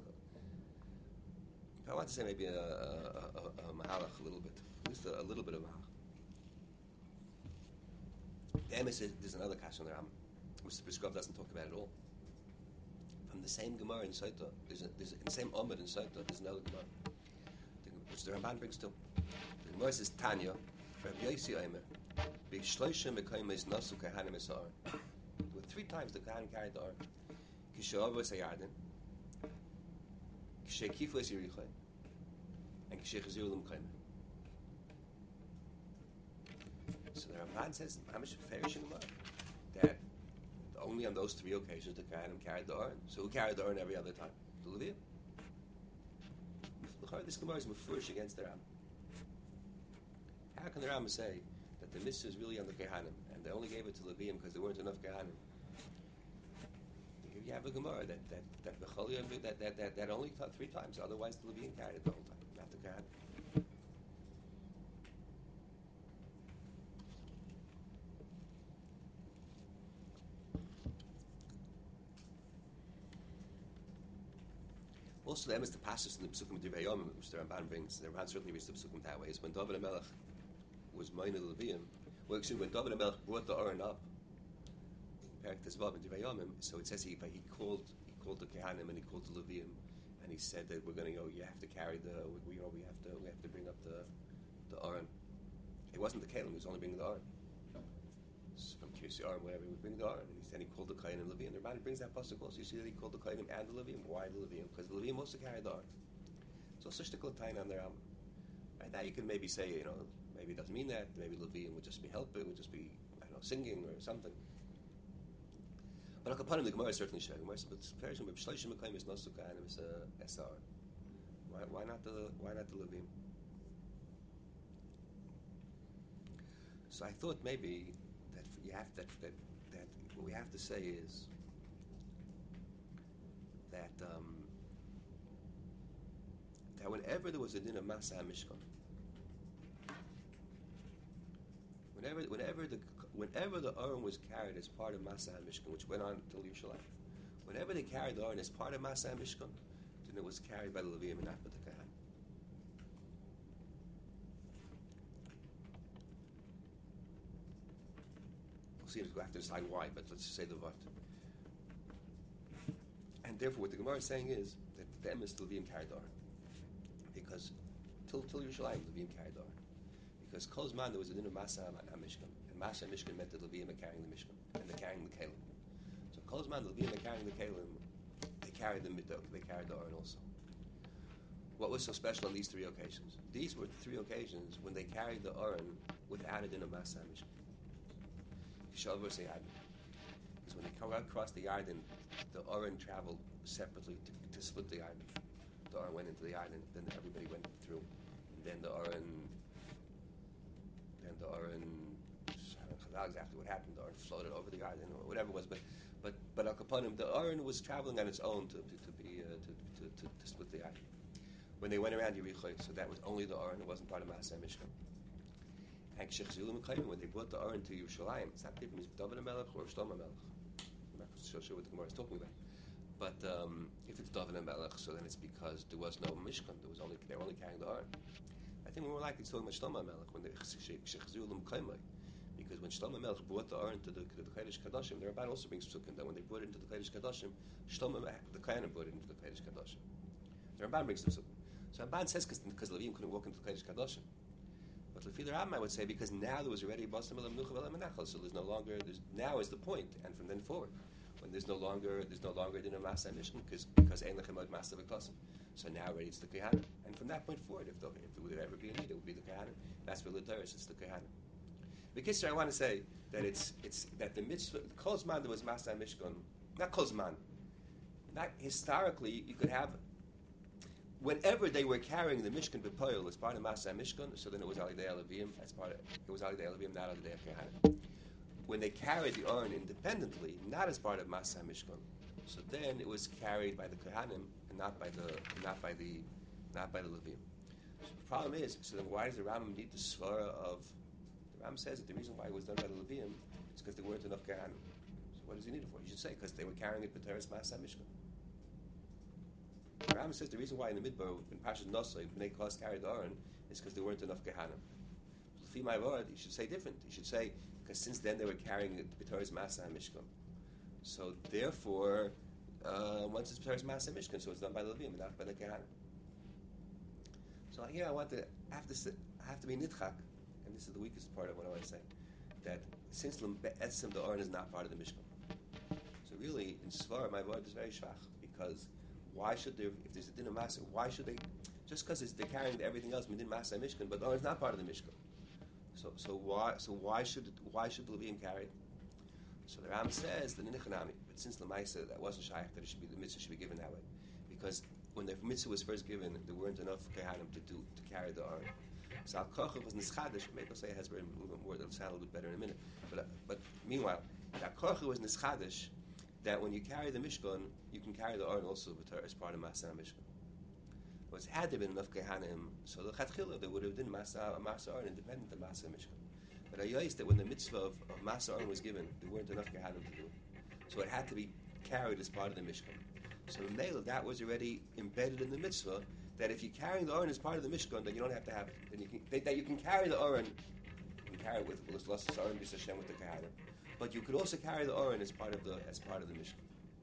I want to say maybe a, a, a, a mahalach a little bit, at least a, a little bit of mahalach. The emes is there's another kash on the Ram, which the Briskov doesn't talk about at all. From the same Gemara in Saita, there's, a, there's a, in the same Amud in Saita, there's another Gemara, which the Ramban brings too. The Gemara says Tanya, Rabbi Yossi Omer, B'shloisha mekaymes nasu kehanim es ha'aron. There were three times the Kehanim carried the Aron. Kishe'avo es ha'yarden, Kishe'kifu es Yericho, and Kishe'chaziru l'mekayme. So the Ramban says, Mamish Ferish in Gemara, that only on those three occasions the Kehanim carried the Aron. So who carried the Aron every other time? The Levim. This Gemara is mufurish against the Ram. How can the Ram say that the mitzvah is really on the Kehanim and they only gave it to Levim because there weren't enough Kehanim? You have a Gemara that that that that that, that, that, that only taught three times. Otherwise, the Levim carried it the whole time, not the Kehanim. Also, the emes the passages in the Pesukim Divrei Yomim, which the Ramban brings, the Ramban certainly reads the Pesukim that way, is when David HaMelech was Moineh Levim, well, actually, when David HaMelech brought the Aron up, in Perek Tezvav in Divrei Yomim, so it says he, he called he called the Kehanim and he called the Levim, and he said that we're going to, you know, you have to carry the, we, you know, we have to, we have to bring up the, the Aron. It wasn't the Kelim, he was only bringing the Aron. From Kirsi Aron, whatever, he would bring the Aron, and he said he called the Kohen and Levim. The Ramban brings that pasuk also. You see that he called the Kohen and the Levim. Why the Levim? Because the Levim also carried the Aron. So such a time on the Ram. Right now you can maybe say, you know, maybe it doesn't mean that. Maybe Levim would just be helping, would just be, I don't know, singing or something. But upon him, the Gemara is certainly showing. But Perishim B'Shloishim Mekayim is Nosu Kehanim is S R. Why why not the why not the Levim? So I thought maybe that you have that, that that what we have to say is that um, that whenever there was a din of Masa Mishkan, whenever whenever the whenever the Aron was carried as part of Masa Mishkan, which went on until Yerushalayim, whenever they carried the Aron as part of Masa Mishkan, then it was carried by the Levim and not by the Kehanim. We'll see. We'll have to decide why, but let's just say the Vart. And therefore, what the Gemara is saying is that the emes Levim carried the Aron, because till till Yerushalayim, Levim carried the Aron. Because Kol Zman there was a din of Masa HaMishkan, and Masa HaMishkan meant that Levim are carrying the Mishkan, and they're carrying the Kelim. So Kol Zman the Levim are carrying the Kelim, they carried the they carried the Aron also. What was so special on these three occasions? These were the three occasions when they carried the Aron without a din of Masa HaMishkan. Because when they crossed the Yarden, the Aron traveled separately to, to split the island. The Aron went into the island, then everybody went through, and then the Aron, then the Aron, I don't know exactly what happened. The Aron floated over the island or whatever it was, but but but Al Kaponim, the Aron was traveling on its own to to, to be uh, to, to, to to split the island. When they went around Yericho, so that was only the Aron; it wasn't part of Maseh Mishkan. And when they brought the Aron to Yerushalayim, it's not different if it's David HaMelech or Shlomo HaMelech. I'm not so sure what the Gemara is talking about. But um, if it's David HaMelech, so then it's because there was no Mishkan. There was only they were only carrying the Aron. I think more likely it's talking about Shlomo HaMelech when they because when Shlomo HaMelech brought the Aron to the, to the Kodesh Kadoshim, the Rabban also brings psukim that when they brought it into the Kodesh Kadoshim, Shlomo the Kohanim brought it into the Kodesh Kadoshim. The Rabban brings the psukim. So Rabban says because Levim couldn't walk into the Kodesh Kadoshim. But Lefi the Rambam, I would say, because now there was already Basam el Menucha vel Menachal, so there's no longer. There's, now is the point, and from then forward, when there's no longer there's no longer din of Maseh Mishkan because because Ein Lechem Od Maseh V'Kosim. So now already it's the Kohanim, and from that point forward, if, the, if there would ever be a need, it would be the Kohanim. That's for L'Doros, it's the Kohanim. Because I want to say that it's it's that the mitzvah Kol Zman there was Maseh Mishkan, not Kol Zman, not historically you could have. Whenever they were carrying the Mishkan B'Poyel as part of Maseh Mishkan, so then it was Alidei Alavim as part of it was Alidei Alavim, not Alidei Kohanim. When they carried the Aron independently, not as part of Maseh Mishkan, so then it was carried by the Kohanim and not by the not by the not by the Levim. So the problem is, so then why does the Rambam need the svara of? The Rambam says that the reason why it was done by the Levim is because there weren't enough Kohanim. So what does he need it for? You should say because they were carrying it B'Teres Maseh Mishkan. The Rambam says the reason why in the Midbar, in Parshas Nosai, Bnei Kos carried the Aron is because there weren't enough Kohanim. Lefi my word, you should say different. You should say because since then they were carrying it B'Teres Maseh Mishkan. So therefore, uh, once it's B'Teres Maseh Mishkan, so it's done by the Levim and not by the Kohanim. So here I want to I have to say, I have to be nitchak, and this is the weakest part of what I want to say, that since Etzim the Aron is not part of the Mishkan, so really in Svar my word is very shvach because. Why should there, if there's a din of Maseh, why should they, just because they're carrying everything else, we didn't Maseh Mishkan, but oh, it's not part of the Mishkan. So, so why, so why should, why should the Levim carry it? So the Ram says the Ninichanami, but since the Maisa that wasn't shaykh, that it should be the mitzvah should be given that way, because when the mitzvah was first given, there weren't enough Kohanim to do to carry the Aron. So Al Kochav was Nischadish. Maybe I'll say it has a little bit more. That'll sound a little bit better in a minute. But uh, but meanwhile, Al Kochav was Nischadish. That when you carry the Mishkan, you can carry the Aron also as part of Maseh Mishkan. But it had to be enough Kohanim, so the Chatchila they would have done Maseh Maseh Aron independent of Maseh Mishkan. But I realized that when the mitzvah of, of Maseh Aron was given, there weren't enough Kohanim to do it, so it had to be carried as part of the Mishkan. So in Mela, that was already embedded in the mitzvah that if you're carrying the Aron as part of the Mishkan, then you don't have to have it. Then you can that you can carry the Aron, you can carry it with L'Slas Aron B'S Hashem with the Kohanim. But you could also carry the Aron as part of the as part of the Mishkan.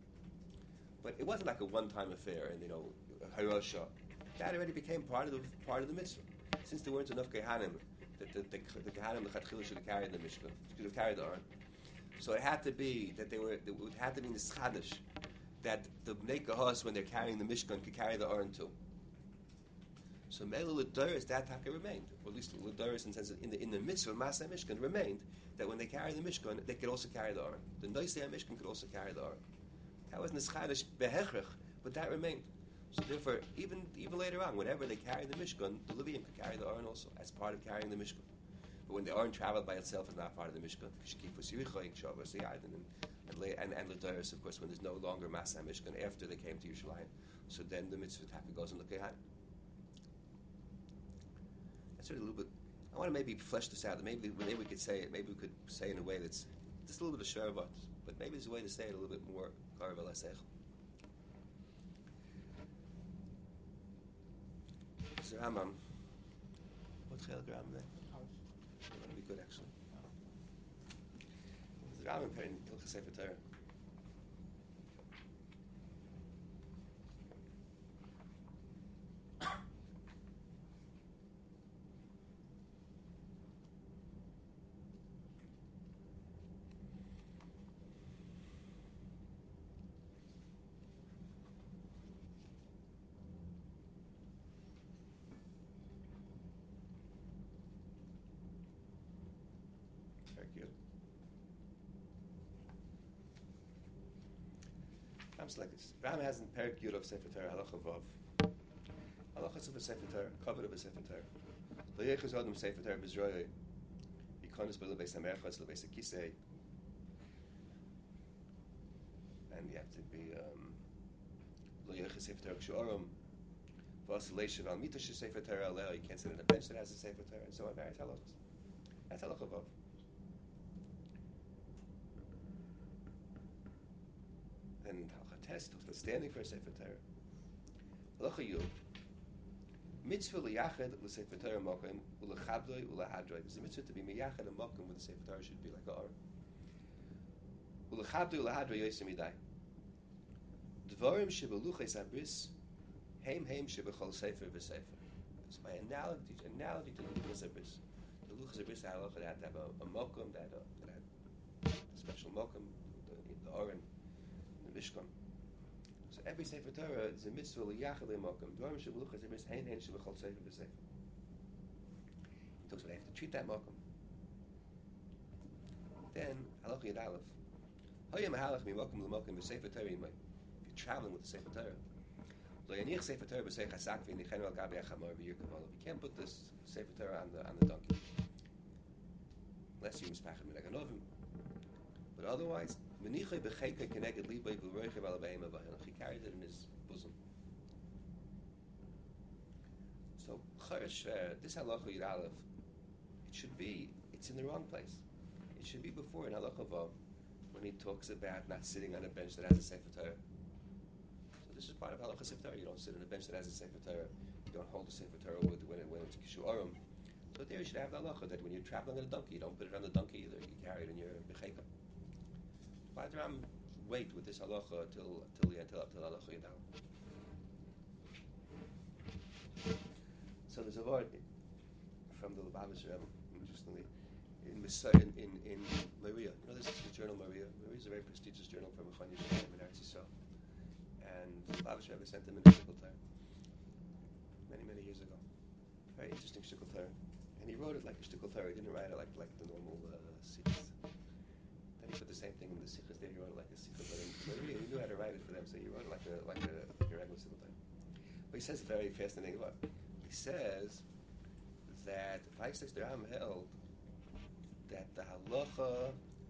But it wasn't like a one-time affair, and you know, Harosha. That already became part of the part of the mitzvah. Since there weren't enough Kohanim, that the the, the Kohanim the Chatchila should have carried the Mishkan, should have carried the Aron. So it had to be that they were. It would have to be in the Schadish that the Bnei Kahos, when they're carrying the Mishkan, could carry the Aron too. So Mela L'Doros, that taka remained, or at least L'Doros in the sense that in the in the mitzvah Maseh Mishkan remained. That when they carry the Mishkan, they could also carry the Aron. The Noisei Mishkan could also carry the Aron. That was Nischadish behechrich, but that remained. So therefore, even even later on, whenever they carry the Mishkan, the Levim could carry the Aron also as part of carrying the Mishkan. But when the Aron traveled by itself is not part of the Mishkan, Shkifus Yericho, Shavas Yadin, and and and L'Doros, of course, when there's no longer Maseh Mishkan after they came to Yerushalayim, so then the mitzvah taka goes on the Kohanim. That's sort of a little bit. I want to maybe flesh this out. Maybe maybe we could say it. Maybe we could say it in a way that's just a little bit of shervat, but maybe there's a way to say it a little bit more karav el hasech. So Rambam, what chelik Rambam then? That would be good actually. The Rambam in Hilchos Sefer Torah. Ram's like this. Ram has in Perik Yud of Sefer Torah Halacha Vav. Halacha of a Sefer Torah, covered of a Sefer Torah. Lo yechuz adam Sefer Torah b'zroyei. Yikonis b'lo beis hamerchas, lo beis hakisei. And you have to be um, Lo yechuz Sefer Torah k'shu'oram. V'as leishav al mita she Sefer Torah aleo. You can't sit in a bench that has a Sefer Torah, and so on. Various halachas. That's Halacha Vav. And Halacha Tes talks about standing for a Sefer Torah. Halacha Yud. Mitzvah liyachad l'Sefer Torah mokum u'lechabdoi u'lehadroi. There's a mitzvah to be miyachad a mokum where the Sefer Torah should be like a aron. U'lechabdoi u'lehadroi yoysim yidai. Dvarim shebeluches abris heim heim shebechol sefer v'sefer. It's by analogy, analogy to the luchas abris. The luchas abris halacha had to have a, a mokum that, uh, that had a special mokum, the, the aron, the mishkan. So every Sefer Torah is a mitzvah liyachad le'mokum. Dvarim shebeluches abris heim heim shebechol sefer v'sefer. He talks about they have to treat that mokum. Then halacha yad aleph. Hayam halach mi mokum l'mokum v'sefer Torah imay. If you're traveling with the Sefer Torah, lo yanich Sefer Torah b'seich hasakvi nichenu al gabi achamor v'yirkav olav. You can't put this Sefer Torah on the on the donkey, unless you mispachad minaganovim. But otherwise, menichai b'cheikei keneged libay v'roichev al b'eima v'hinach. He carries it in his bosom. So chayrish, uh, this halacha yid aleph, it should be, it's in the wrong place. It should be before in halacha vav, when he talks about not sitting on a bench that has a Sefer Torah. So this is part of halacha Sefer Torah. You don't sit on a bench that has a Sefer Torah. You don't hold the Sefer Torah with, when, it, when it's kishu arum. So there you should have the halacha that when you're traveling on a donkey, you don't put it on the donkey either. You carry it in your becheka. Why do Ram wait with this halacha till till the until till halacha yadal? So there's a word from the Lubavitcher Rebbe, interestingly, in in in, in Maria. You know, this is the journal Maria. Maria is a very prestigious journal from Mechon Yisrael in Eretz Yisrael. And the Lubavitcher Rebbe sent him in a shtickle Torah many many years ago. Very interesting shtickle Torah, and he wrote it like a shtickle Torah. He didn't write it like like the normal uh, sikhs. Then he put the same thing in the sikhs there. He wrote it like a sikh, but in Maria he knew how to write it for them, so he wrote it like a like a, like a regular shtickle Torah. But he says a very fascinating word. He says that Vaisek the Ram held that the halacha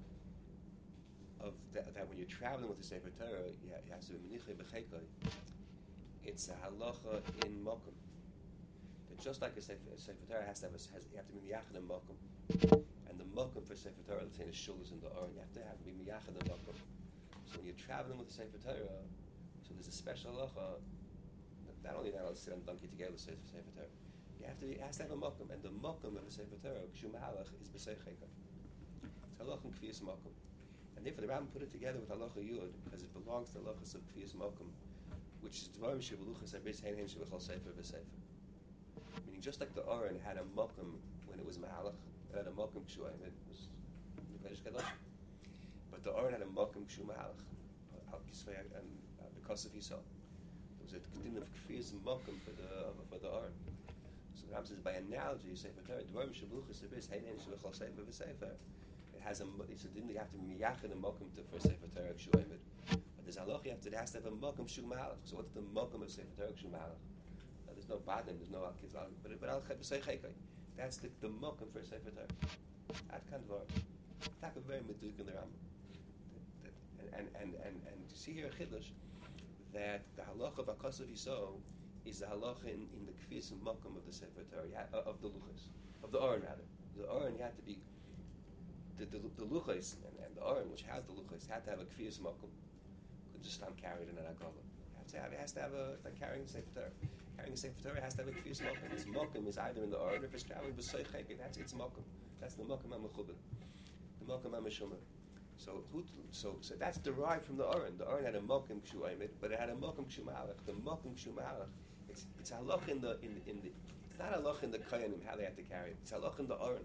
of that, that when you're traveling with the Sefer Torah, you, ha- you have to be menichei b'cheikoi. It's a halacha in mokum. That just like a Sefer, a Sefer Torah has to have, a, has you have to be miyachad in mokum, and the mokum for Sefer Torah, let's say the shul is in the aron, you have to have to be miyachad in mokum. So when you're traveling with the Sefer Torah, so there's a special halacha. Not only that, I'll sit on the donkey together with Sefer Torah. You have to be, it has to have a mokum, and the mokum of a Sefer Torah, Kshu Mahalach, is b'seich cheka. It's halacha and kviyas mokum, and therefore the Rambam put it together with halacha yud because it belongs to halachas of kviyas mokum, which is dvarim shebeluchas abris hein hein shebechol sefer v'sefer. Meaning, just like the Aron had a mokum when it was Mahalach, it had a mokum Kshu, and it was Nikodesh Kadosh. But the Aron had a mokum Kshu Mahalach, al kisvei, and uh, because of Yisrael. There was a din of kviyas mokum for the for the Aron. So the Ram says, by analogy, you say for Torah, dvarim shebeluchas abris hein hein shebechol sefer v'sefer. It has a, it's a din that you have to be miyachad a mokum to for Sefer Torah Kshu Omed. But there's halacha after it has to have a mokum Kshu Mahalach. So what's the mokum of Sefer Torah Kshu Mahalach? Uh, there's no badnim, there's no al kids, but but al b'sei chekoi. That's the the mokum for Sefer Torah. Ad kan dvar. That's a very meduk in the Ram. And and and and you see here a chiddush that the halacha of Akasav Yisrael is the halacha in, in the kfis and mokum of the Sefer Torah, uh, of the luchas, of the Aron rather. The Aron had to be the the, the luchas and, and the Aron, which has the luchas, had to have a kfis mokum. Couldn't just stand carried in an agala. It has to have, it has to have a like carrying the Sefer Torah. Carrying the Sefer Torah has to have a kfis mokum. Its mokum is either in the Aron or if it's traveling b'soich cheke. That's its mokum. That's the mokum hamechubed. The mokum hameshumer. So, so, so that's derived from the Aron. The Aron had a mokum kshu oimid, but it had a mokum kshu mahalach. The mokum kshu mahalach, it's it's halach in the in the, in the it's not halach in the koyanim how they had to carry it. It's halach in the Aron.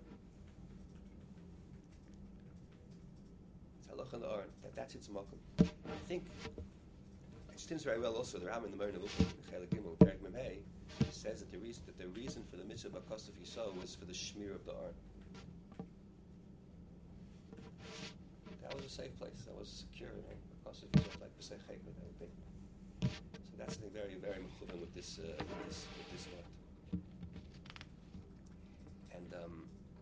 It's halach in the Aron. That, that's its mokum. I think it stems very well. Also, the Ram in the Moreh Nevuchim, Chelik Gimel, Perek Mem Hey, says that the reason that the reason for the mitzvah b'Kosav Yisrael was for the shmir of the Aron. that was a safe place. That was secure. You know, because if you don't like to say chayk, that would be. So that's something very, very mechuvan with this, uh, with this, with this word. And um,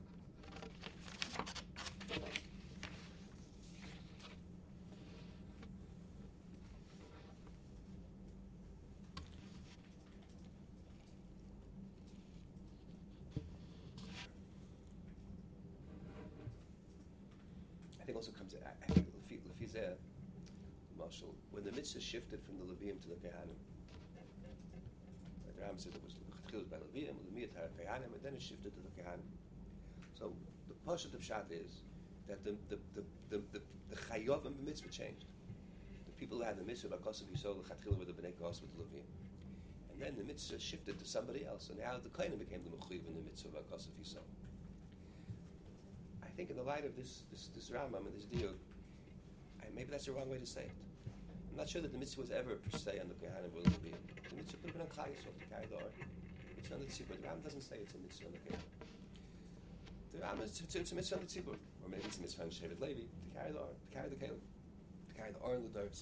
I think also comes. I, I think Lefi Lefi Zeh, Marshall, when the mitzvah shifted from the Levium to the Kehanim, the Ram says it was Chatchil by Levium, Levium to Kehanim, and then it shifted to the Kehanim. So the Pashat of Pshat is that the the the the the, the Chayov and the mitzvah changed. The people that had the mitzvah because of Yisrael Chatchil with the Bnei Kos with the Levium, and then the mitzvah shifted to somebody else, and now the Kohanim became the Mechuyev in the mitzvah because of Yisrael. I think in the light of this this, this Rambam and this Diuk, I, maybe that's the wrong way to say it. I'm not sure that the mitzvah was ever per se on the Kohanim or the Levium. The mitzvah could have been on Klal Yisrael to carry the Or. It's on the Tzibur. The Rambam doesn't say it's a mitzvah on the Kohanim. The Rambam is it's, it's a mitzvah on the Tzibur, or maybe it's a mitzvah on Shevet Levi to carry the Or, to carry the Kelim, to carry the Or in the Dars.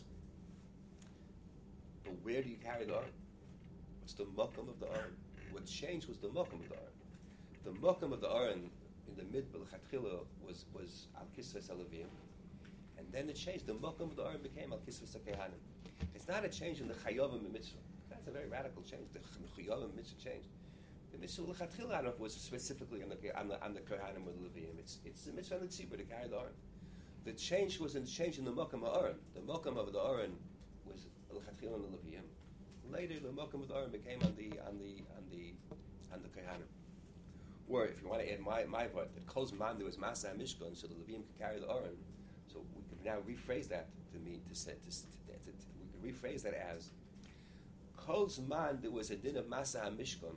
But where do you carry the Or? What's the Mokum of the Or? What changed was the Mokum of the Or. The Mokum of the Or in, in the Midbar L'Chatchila was was Al Kisvei Salavim. And then it changed. The Mokum of the Aron became Al Kisvei Kehanim. It's not a change in the Chayovim mitzvah. That's a very radical change. The Chayovim mitzvah changed. The mitzvah L'Chatchila, I don't know if it was specifically on the on the, on the Kehanim or the Leviim. It's it's the mitzvah on the Tzibur to carry the Aron. The change was in the change in the Mokum of Aron. The Mokum of the Aron was L'Chatchila on the Leviim. Later, the Mokum of the Aron became on the on the on the on the Kehanim. Or if you want to add my my word, that Kol Zman there was Masa Mishkan, so the Leviim could carry the Aron. So we could now rephrase that to me to say to, to, to, to we could rephrase that as Kol Zman there was a din of Masa HaMishkan.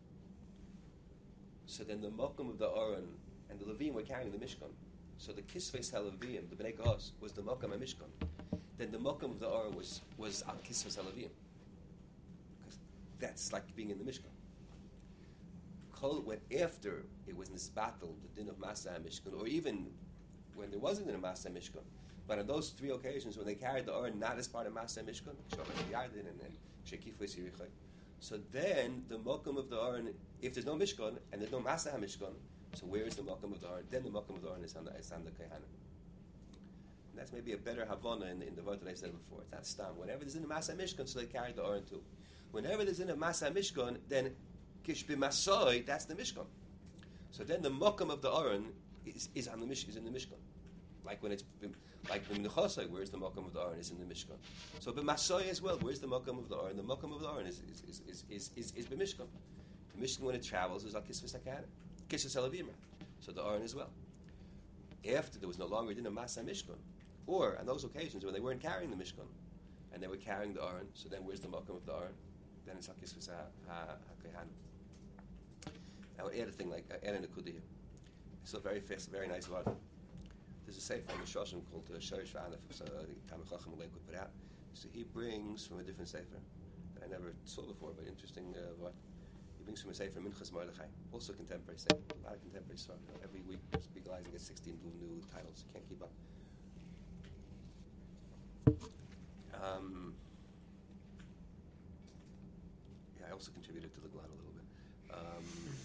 So then the Mokum of the Aron and the Levim were carrying the Mishkan. So the Kisvei Salavim, the Bnei Kos, was the Mokum HaMishkan. Then the Mokum of the Aron was was Al Kisvei Salavim, because that's like being in the Mishkan. Kol, when after it was in this battle, the din of Masa HaMishkan, or even when there wasn't in a Masa Mishkan, but on those three occasions when they carried the Aron not as part of Masa Mishkan, Yardin and, and Shekifu Sirichai, so then the Mokum of the Aron, if there's no Mishkan and there's no Masa HaMishkan, so where is the Mokum of the Aron? Then the Mokum of the Aron is on the, is on the Kehanim. And that's maybe a better Havana in, in the word that I said before. It's not Stam. Whenever there's in a Masa Mishkan, so they carried the Aron too. Whenever there's in a Masa Mishkan, then Kish B'Masoi, that's the Mishkan. So then the Mokum of the Aron is, is on the Mish, is in the Mishkan. Like when it's like when the Chosai, where's the Mokum of the Aron is in the Mishkan. So B'Masoi as well, where's the Mokum of the Aron? The Mokum of the Aron is is is is is, is, is B'Mishkan. The Mishkan when it travels is Al Kisvei Sakar, Kisvei Salavim. So the Aron as well. After there was no longer din of Masa Mishkan, or on those occasions when they weren't carrying the Mishkan and they were carrying the Aron, so then where's the Mokum of the Aron? Then it's Al Kisvei HaKehanim. I would add a thing like uh, add a nekuda here. It's a very fast, very nice word. There's a sefer from the Shoshim called uh, Shorish V'Anef. So Talmid Chacham Leik would put out. So he brings from a different sefer that I never saw before, but interesting uh, word. He brings from a sefer Minchas Mordechai, also contemporary sefer. A lot of contemporary stuff. You know, every week, Big Guys and get sixteen new titles. You can't keep up. Um, yeah, I also contributed to the Glad a little bit. Um,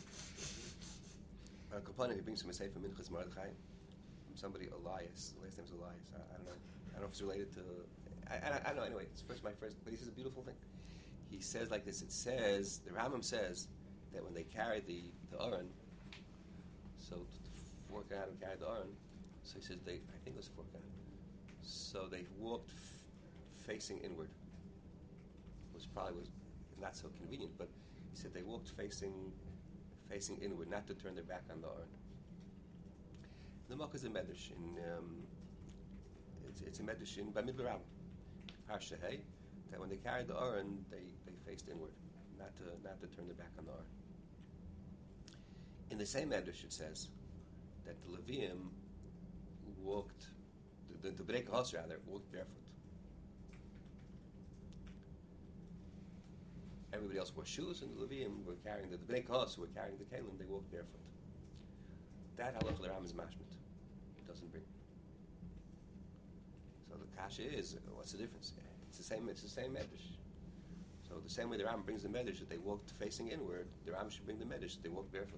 a component he brings from a sefer Minchas Mordechai. Somebody Elias, the last name's Elias. I, I don't know. I don't know if it's related to. I, I, I don't know. Anyway, it's first my first. But he says a beautiful thing. He says like this. It says the Rambam says that when they carried the the Aron, so the four Kohanim carried the Aron. So he says they. I think it was four Kohanim. So they walked f- facing inward, which probably was not so convenient. But he said they walked facing facing inward, not to turn their back on the Aron. The Mok is a medrash in um, it's, it's a medrash in Bamidbar Rabbah, Parsha Hey, that when they carried the Aron, they, they faced inward, not to not to turn their back on the Aron. In the same medrash, it says that the Levium walked, the, the, the Bnei Kos rather walked barefoot. Everybody else wore shoes, and the Levium were carrying the, the Bnei Kos were carrying the Kelim. They walked barefoot. That halacha the Ram is mashmit. It doesn't bring. Kasha is, what's the difference? It's the same. It's the same medrash. So the same way the Ram brings the medrash that they walked facing inward, the Ram should bring the medrash that they walked barefoot.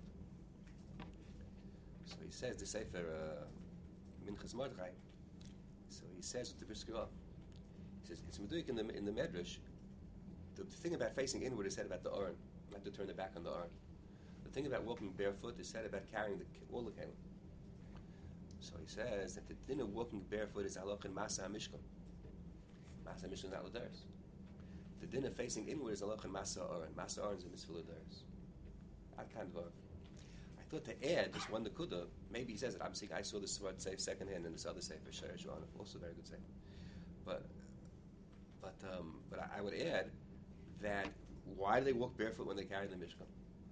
So he says the Sefer uh, Minchas Mordechai. So he says with the Brisker Rav, he says it's meduik in the in the medrash. The thing about facing inward is said about the Aron, not to turn the back on the Aron. The thing about walking barefoot is said about carrying the, all the kelim. So he says that the din of walking barefoot is halach in Masa HaMishkan. Masa HaMishkan is not l'daris. The din of facing inward is halach in Masa Aron. Masa Aron is a mitzvah l'daris. Ad kan dvar. I thought to add just one nekuda. Maybe he says it. I'm saying I saw this word safe second hand and this other safe for Shara Joanna, also very good safe. But but um, but I, I would add that why do they walk barefoot when they carry the Mishkan?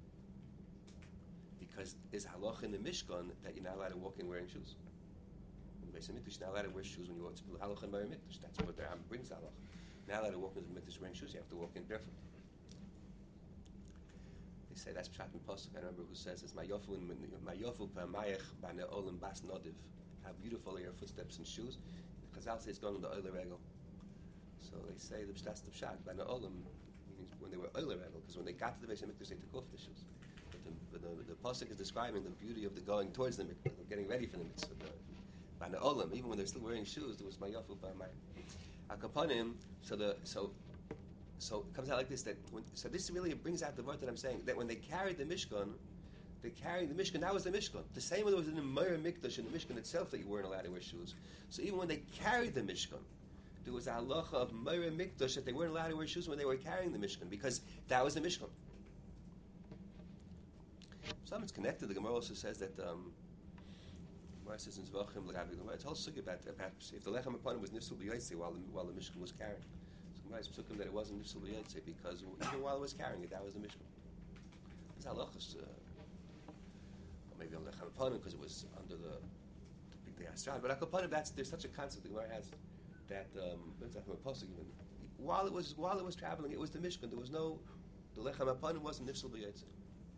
Because there's halach in the Mishkan that you're not allowed to walk in wearing shoes. In the Beis HaMikdash, you're not allowed to wear shoes when you walk. It's halach in Beis HaMikdash. That's what the Ram brings halach. You're not allowed to walk into the Mikdash wearing shoes. You have to walk in barefoot. They say that's Pshat and Pasuk. I remember who says it's Mayofu and Mayofu Pamayach Bane Olim Bas Nodiv. How beautiful are your footsteps and shoes. The Chazal says it's going on the Oile Regel. So they say the that's the Pshat Bane Olim means when they were Oile Regel, because when they got to the Beis HaMikdash they took off the shoes. But the, the, the pasuk is describing the beauty of the going towards the mikveh, getting ready for the mitzvah. By the olam, even when they're still wearing shoes, there was mayafu b'amayim. Akapanim. So the so so it comes out like this. That when, so this really brings out the word that I'm saying that when they carried the mishkan, they carried the mishkan. That was the mishkan. The same way there was in the Meir Mikdash in the mishkan itself that you weren't allowed to wear shoes. So even when they carried the mishkan, there was a halacha of Meir Mikdash that they weren't allowed to wear shoes when they were carrying the mishkan because that was the mishkan. Some it's connected. The Gemara also says that um, Gemara says in Zvachim l'Rabbi Gemara. It's also about about if the lechem upon him was nifsul b'yotzei while the while the mishkan was carrying. So Gemara took him that it wasn't nifsul b'yotzei because even while it was carrying it, that was the mishkan. It's halachas. Uh, or maybe on the lechem upon him because it was under the the big asran. But upon him, that's there's such a concept the Gemara has that um, it's like from a pasuk even while it was while it was traveling, it was the mishkan. There was no the lechem upon him wasn't nifsul b'yotzei.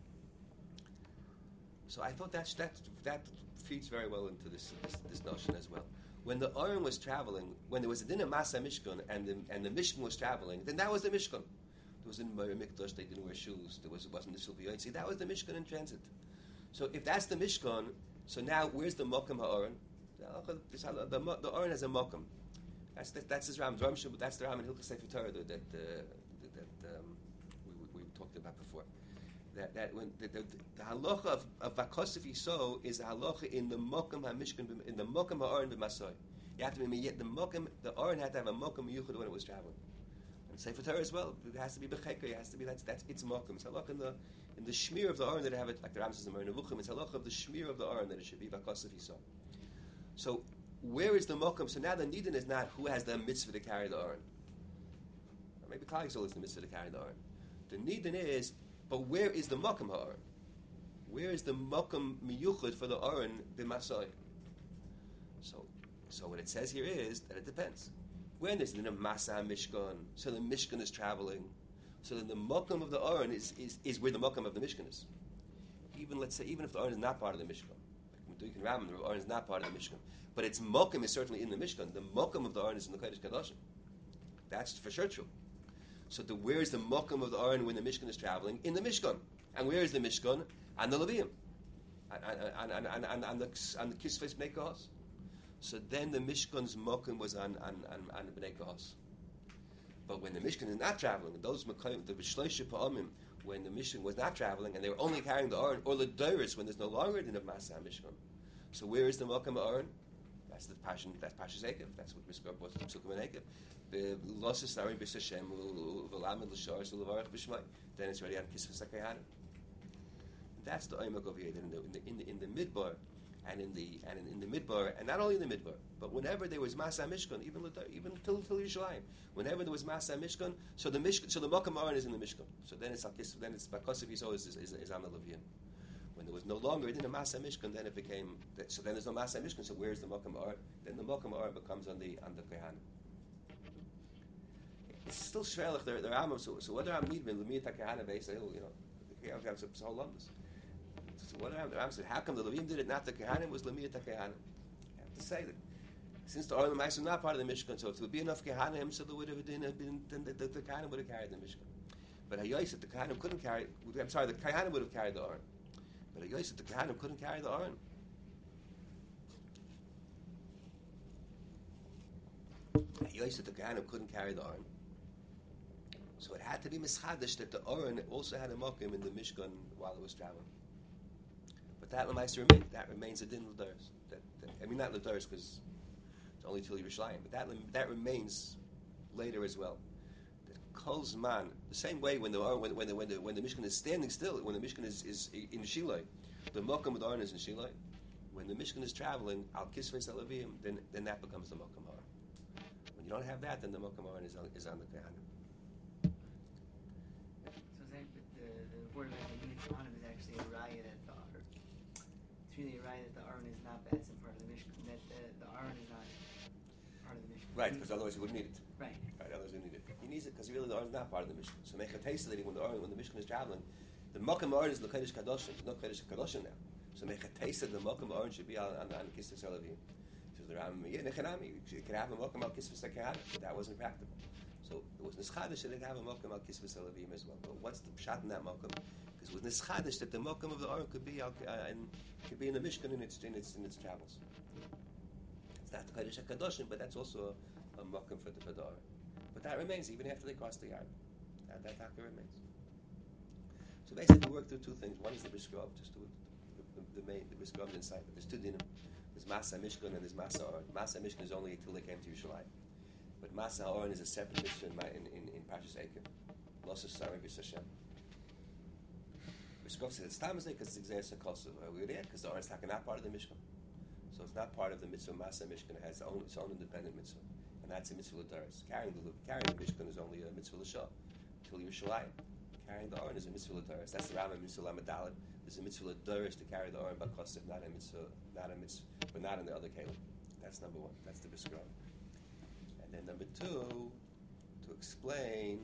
So I thought that that that feeds very well into this, this this notion as well. When the Aron was traveling, when there was a din of Masa Mishkan and the and the Mishkan was traveling, then that was the Mishkan. There was in Meir Mikdash, they didn't wear shoes. There was it wasn't the Silviyot. See, that was the Mishkan in transit. So if that's the Mishkan, so now where's the Mokum HaAron? The the, the Aron has a Mokum. That's that, that's his Ram. That's the Ram in Hilchos Sefer Torah that that, uh, that um, we, we talked about before. That, that when the, the, the halacha of, of vakosif yiso is a halacha in the mokum hamishkan in the mokum ha'aron b'masoi. You have to be the mokum. The aron had to have a mokum yuchad when it was traveling. And Sefer Torah as well. It has to be b'cheker. It has to be that's that's its mokum. It's halacha in the in the shmir of the aron that have it like the Ram says in Moreh Nevuchim. It's halacha of the shmir of the aron that it should be vakosif yiso. So where is the mokum? So now the nidin is not who has the mitzvah to carry the aron. Maybe Klal Yisrael is the mitzvah to carry the aron. The nidin is. But where is the Mokum Ha'aron? Where is the Mokum Miyuchad for the Aron b'Masai? So, so what it says here is that it depends. When is the Masa Mishkan? So the Mishkan is traveling. So then the Mokum of the Aron is, is, is where the Mokum of the Mishkan is. Even let's say even if the Aron is not part of the Mishkan, like Meduik and Raman, the Aron is not part of the Mishkan, but its Mokum is certainly in the Mishkan. The Mokum of the Aron is in the Kodesh Kadoshim. That's for sure true. So the, where is the mokum of the Aron when the Mishkan is traveling? In the Mishkan. And where is the Mishkan? On the Levium. On, on, on, on, on the, on the Kisves Bnei Kohos. So then the Mishkan's mokum was on, on, on, on the Bnei Kohos. But when the Mishkan is not traveling, those Mekayim, the B'shloishe Pa'amim, when the Mishkan was not traveling and they were only carrying the Aron, or the Doris when there's no longer in the Masa Mishkan. So where is the mokum of Aron? That's the passion. That's Pashas Ekev. That's what Miskar was the Psukim and Ekev. Then it's already on Kisvus HaKayanim. That's the Oymak over here. In the in the in the, in the Midbar, and in the and in, in the Midbar, and not only in the Midbar, but whenever there was Masa Mishkan, even even till till Yerushalayim, whenever there was Masa Mishkan, so the Mishkan, so the Mokum Aron is in the Mishkan. So then it's then it's Bakosif Yisrael is, is, is on the Levium. When there was no longer in a Masa Mishkan, then it became so then there's no Masa Mishkan. So where's the Mokum Aron? Then the Mokum Aron becomes on the on the Kohanim. It's still shvelach. They're they're Ramam. So so what do Ram need when Lemiyat HaKehana Beis Hillel? You know, the Kohanim have a whole lumdus. So what do Ram said? How come the Levim did it, not the Kohanim? Was Lemiyat HaKehana? You have to say that Since the Oil Ma'aser is not part of the Mishkan, so if there would be enough Kehanim, so there would have been, been then the, the, the Kehanim would have carried the Mishkan. But Hayois, the Kehanim couldn't carry. I'm sorry, the Kehanim would have carried the Aron. But Hayois, the Kehanim couldn't carry the Aron. Hayois, the Kehanim couldn't carry the Aron. So it had to be mischadish that the Aron also had a mokim in the Mishkan while it was traveling. But that Lamaisa remains. That remains a din l'daris. That, that I mean, not l'daris because it's only till Yerushalayim, but that that remains later as well. That kol zman, the same way when the when when the when the, when the Mishkan is standing still, when the Mishkan is, is in Shiloi, the mokim of the Aron is in Shiloi. When the Mishkan is traveling, al kisvei salavim, then then that becomes the mokim Aron. When you don't have that, then the mokim Aron is on, is on the Kehanim. Word about the Minit Kohanim is actually a raya that the Ar- it's really a raya that the Aron is not that's in part of the Mishkan, that the, the Aron is not part of the Mishkan. Right, because otherwise he wouldn't need it. Right. Right, otherwise he wouldn't need it. He needs it because really the Aron is not part of the Mishkan. So make a taste that when the Aron, when the Mishkan is traveling, the Mokum Aron is the Kodesh Kadoshim. There's no Kodesh Kadoshim now. So make a taste that the Mokum Aron should be on on, on Kisvei Salavim. So the Ram, yeah, Nechanami, you could have a Mokum al Kisvei Sakehanim, but that wasn't practical. So it was Nischadish that it have a Mokum al Kisvei Salavim as well. But what's the pshat in that Mokum? It was nischadish that the mokum of the Aron could be uh, and could be in the Mishkan in its in its in its travels. It's not the Kodesh Hakadoshim, but that's also a, a mokum for the for the Aron. But that remains even after they cross the yard. That that taka remains. So basically, we work through two things. One is the Bishkov, just to, the, the, the main the Bishkov inside. But there's two dinim. There's Masa Mishkan and there's Masa Aron. Masa Mishkan is only until they came to Yerushalayim. But Masa Aron is a separate mitzvah in in in, in Parshas Eikev. Losus Sarim B'Sashem. Bishkov says it's Tamazay because it's Exeris HaKosav. We're there because the Aron is not part of the Mishkan. So it's not part of the mitzvah. Masa Mishkan has its own, its own independent mitzvah. And that's a mitzvah l'daris. Carrying the, carrying the Mishkan is only a mitzvah l'shah. Till Yerushalayim. Carrying the Aron is a mitzvah l'daris. That's the Rambam mitzvah l'amadalit. There's a mitzvah l'daris to carry the Aron by Kosav, not a mitzvah, not a mitzvah, but not in the other kelim. That's number one. That's the Bishkov. And then number two, to explain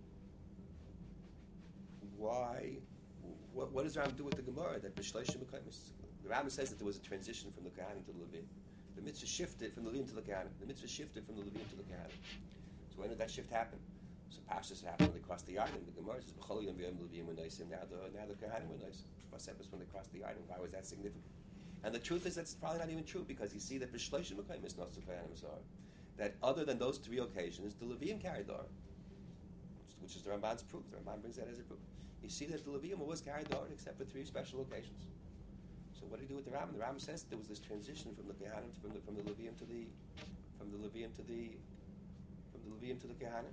why. What, what does Ram do with the Gemara that B'shleishim Mekaymis? The Ram says that there was a transition from the Kohanim to the Levim. The mitzvah shifted from the Levim to the Kohanim. The mitzvah shifted from the Levim to the Kohanim. So when did that shift happen? So Pashas happened when they crossed the Yarden. The Gemara says B'chol Yom V'yom Levim were nice, and now the now the Kohanim were nice. Pasepus when they crossed the Yarden. Why was that significant? And the truth is that's probably not even true because you see that B'shleishim Mekaymis not the Kohanim are. That other than those three occasions, the Levim carried the Aron, which is the Ramban's proof. The Ramban brings that as a proof. You see that the Levim always carried the Aron except for three special occasions. So what do you do with the Rambam? The Rambam says there was this transition from the Kehanim from the from the Levim to the from the Levim to the from the Levim to the Kehanim.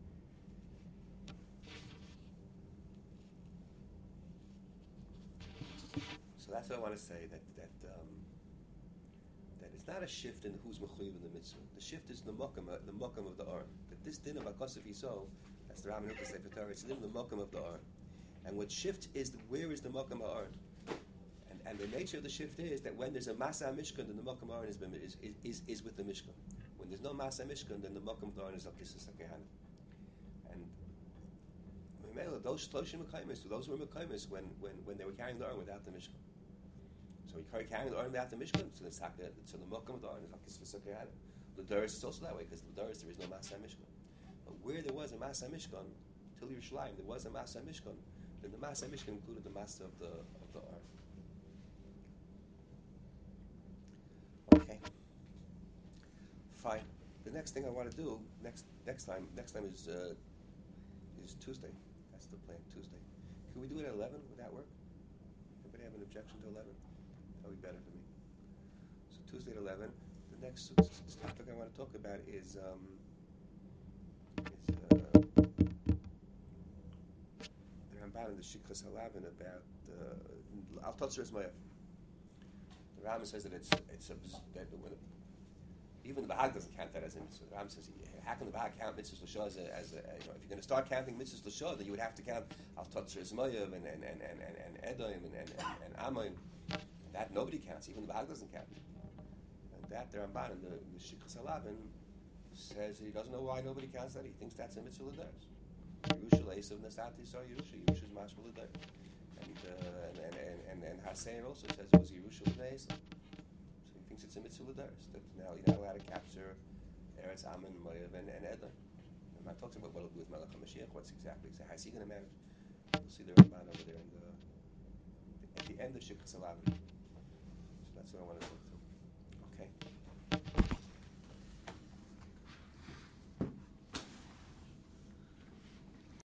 So that's what I want to say that that um, that it's not a shift in who's mechuyev in the mitzvah. The shift is the mokum uh, the mokum of the Aron. That this din of Akosef Yisrael, that's the Rambam Hilchos Sefer Torah. It's the din of the mokum of the Aron. And what shifts is the, where is the Mokum Ha'aron? And, and the nature of the shift is that when there's a Masa Mishkan, then the Mokum Ha'aron is, is, is, is with the Mishkan. When there's no Masa Mishkan, then the Mokum Ha'aron is Al Kisvei Sakehanim. And those Shloshim Mekaymis, those were Mekaymis when, when, when they were carrying the Aron without the Mishkan. So we carry carrying the Aron without the Mishkan, so the, so the Mokum Ha'aron is Al Kisvei Sakehanim. The Doris is also that way because the Doris there is no Masa Mishkan. But where there was a Masa Mishkan, till Yerushalayim, there was a Masa Mishkan. Then the Masa Mishkan included the Masa of the of the Aron. Okay. Fine. The next thing I want to do next next time next time is uh, is Tuesday. That's the plan. Tuesday. Can we do it at eleven? Would that work? Anybody have an objection to eleven? That would be better for me. So Tuesday at eleven. The next topic I want to talk about is um, is. Uh, Ramban and the Shikras Halavin about uh, Al Totzer is Moav. The Rambam says that it's it's a, that when it, even the Bahag doesn't count that as a mitzvah. The Rambam says how can the Bahag count mitzvahs l'shah as a, as a you know if you're going to start counting mitzvahs l'shah then you would have to count Al Totzer is Moav and and and and and, and Edom and and and, and Ammon. That nobody counts. Even the Bahag doesn't count. And that the Ramban and the, the Shikras Halavin says he doesn't know why nobody counts that. He thinks that's a mitzvah l'daris. Yerusha Leisav Nasati saw Yerusha. Yerusha is Mashma L'Day. And, uh, and, and, and, and, and Hassan also says it was Yerusha L'Nei Esav. So he thinks thinks it's a mitzvah l'daris, that now you're not allowed to capture Eretz Ammon, Moav, and, and Edom. I'm not talking about what it'll do with Melech HaMashiach, what's exactly, so how's he going to manage? We'll see the Ramban over there in the, at the end of Shikha Salavi. So that's what I want to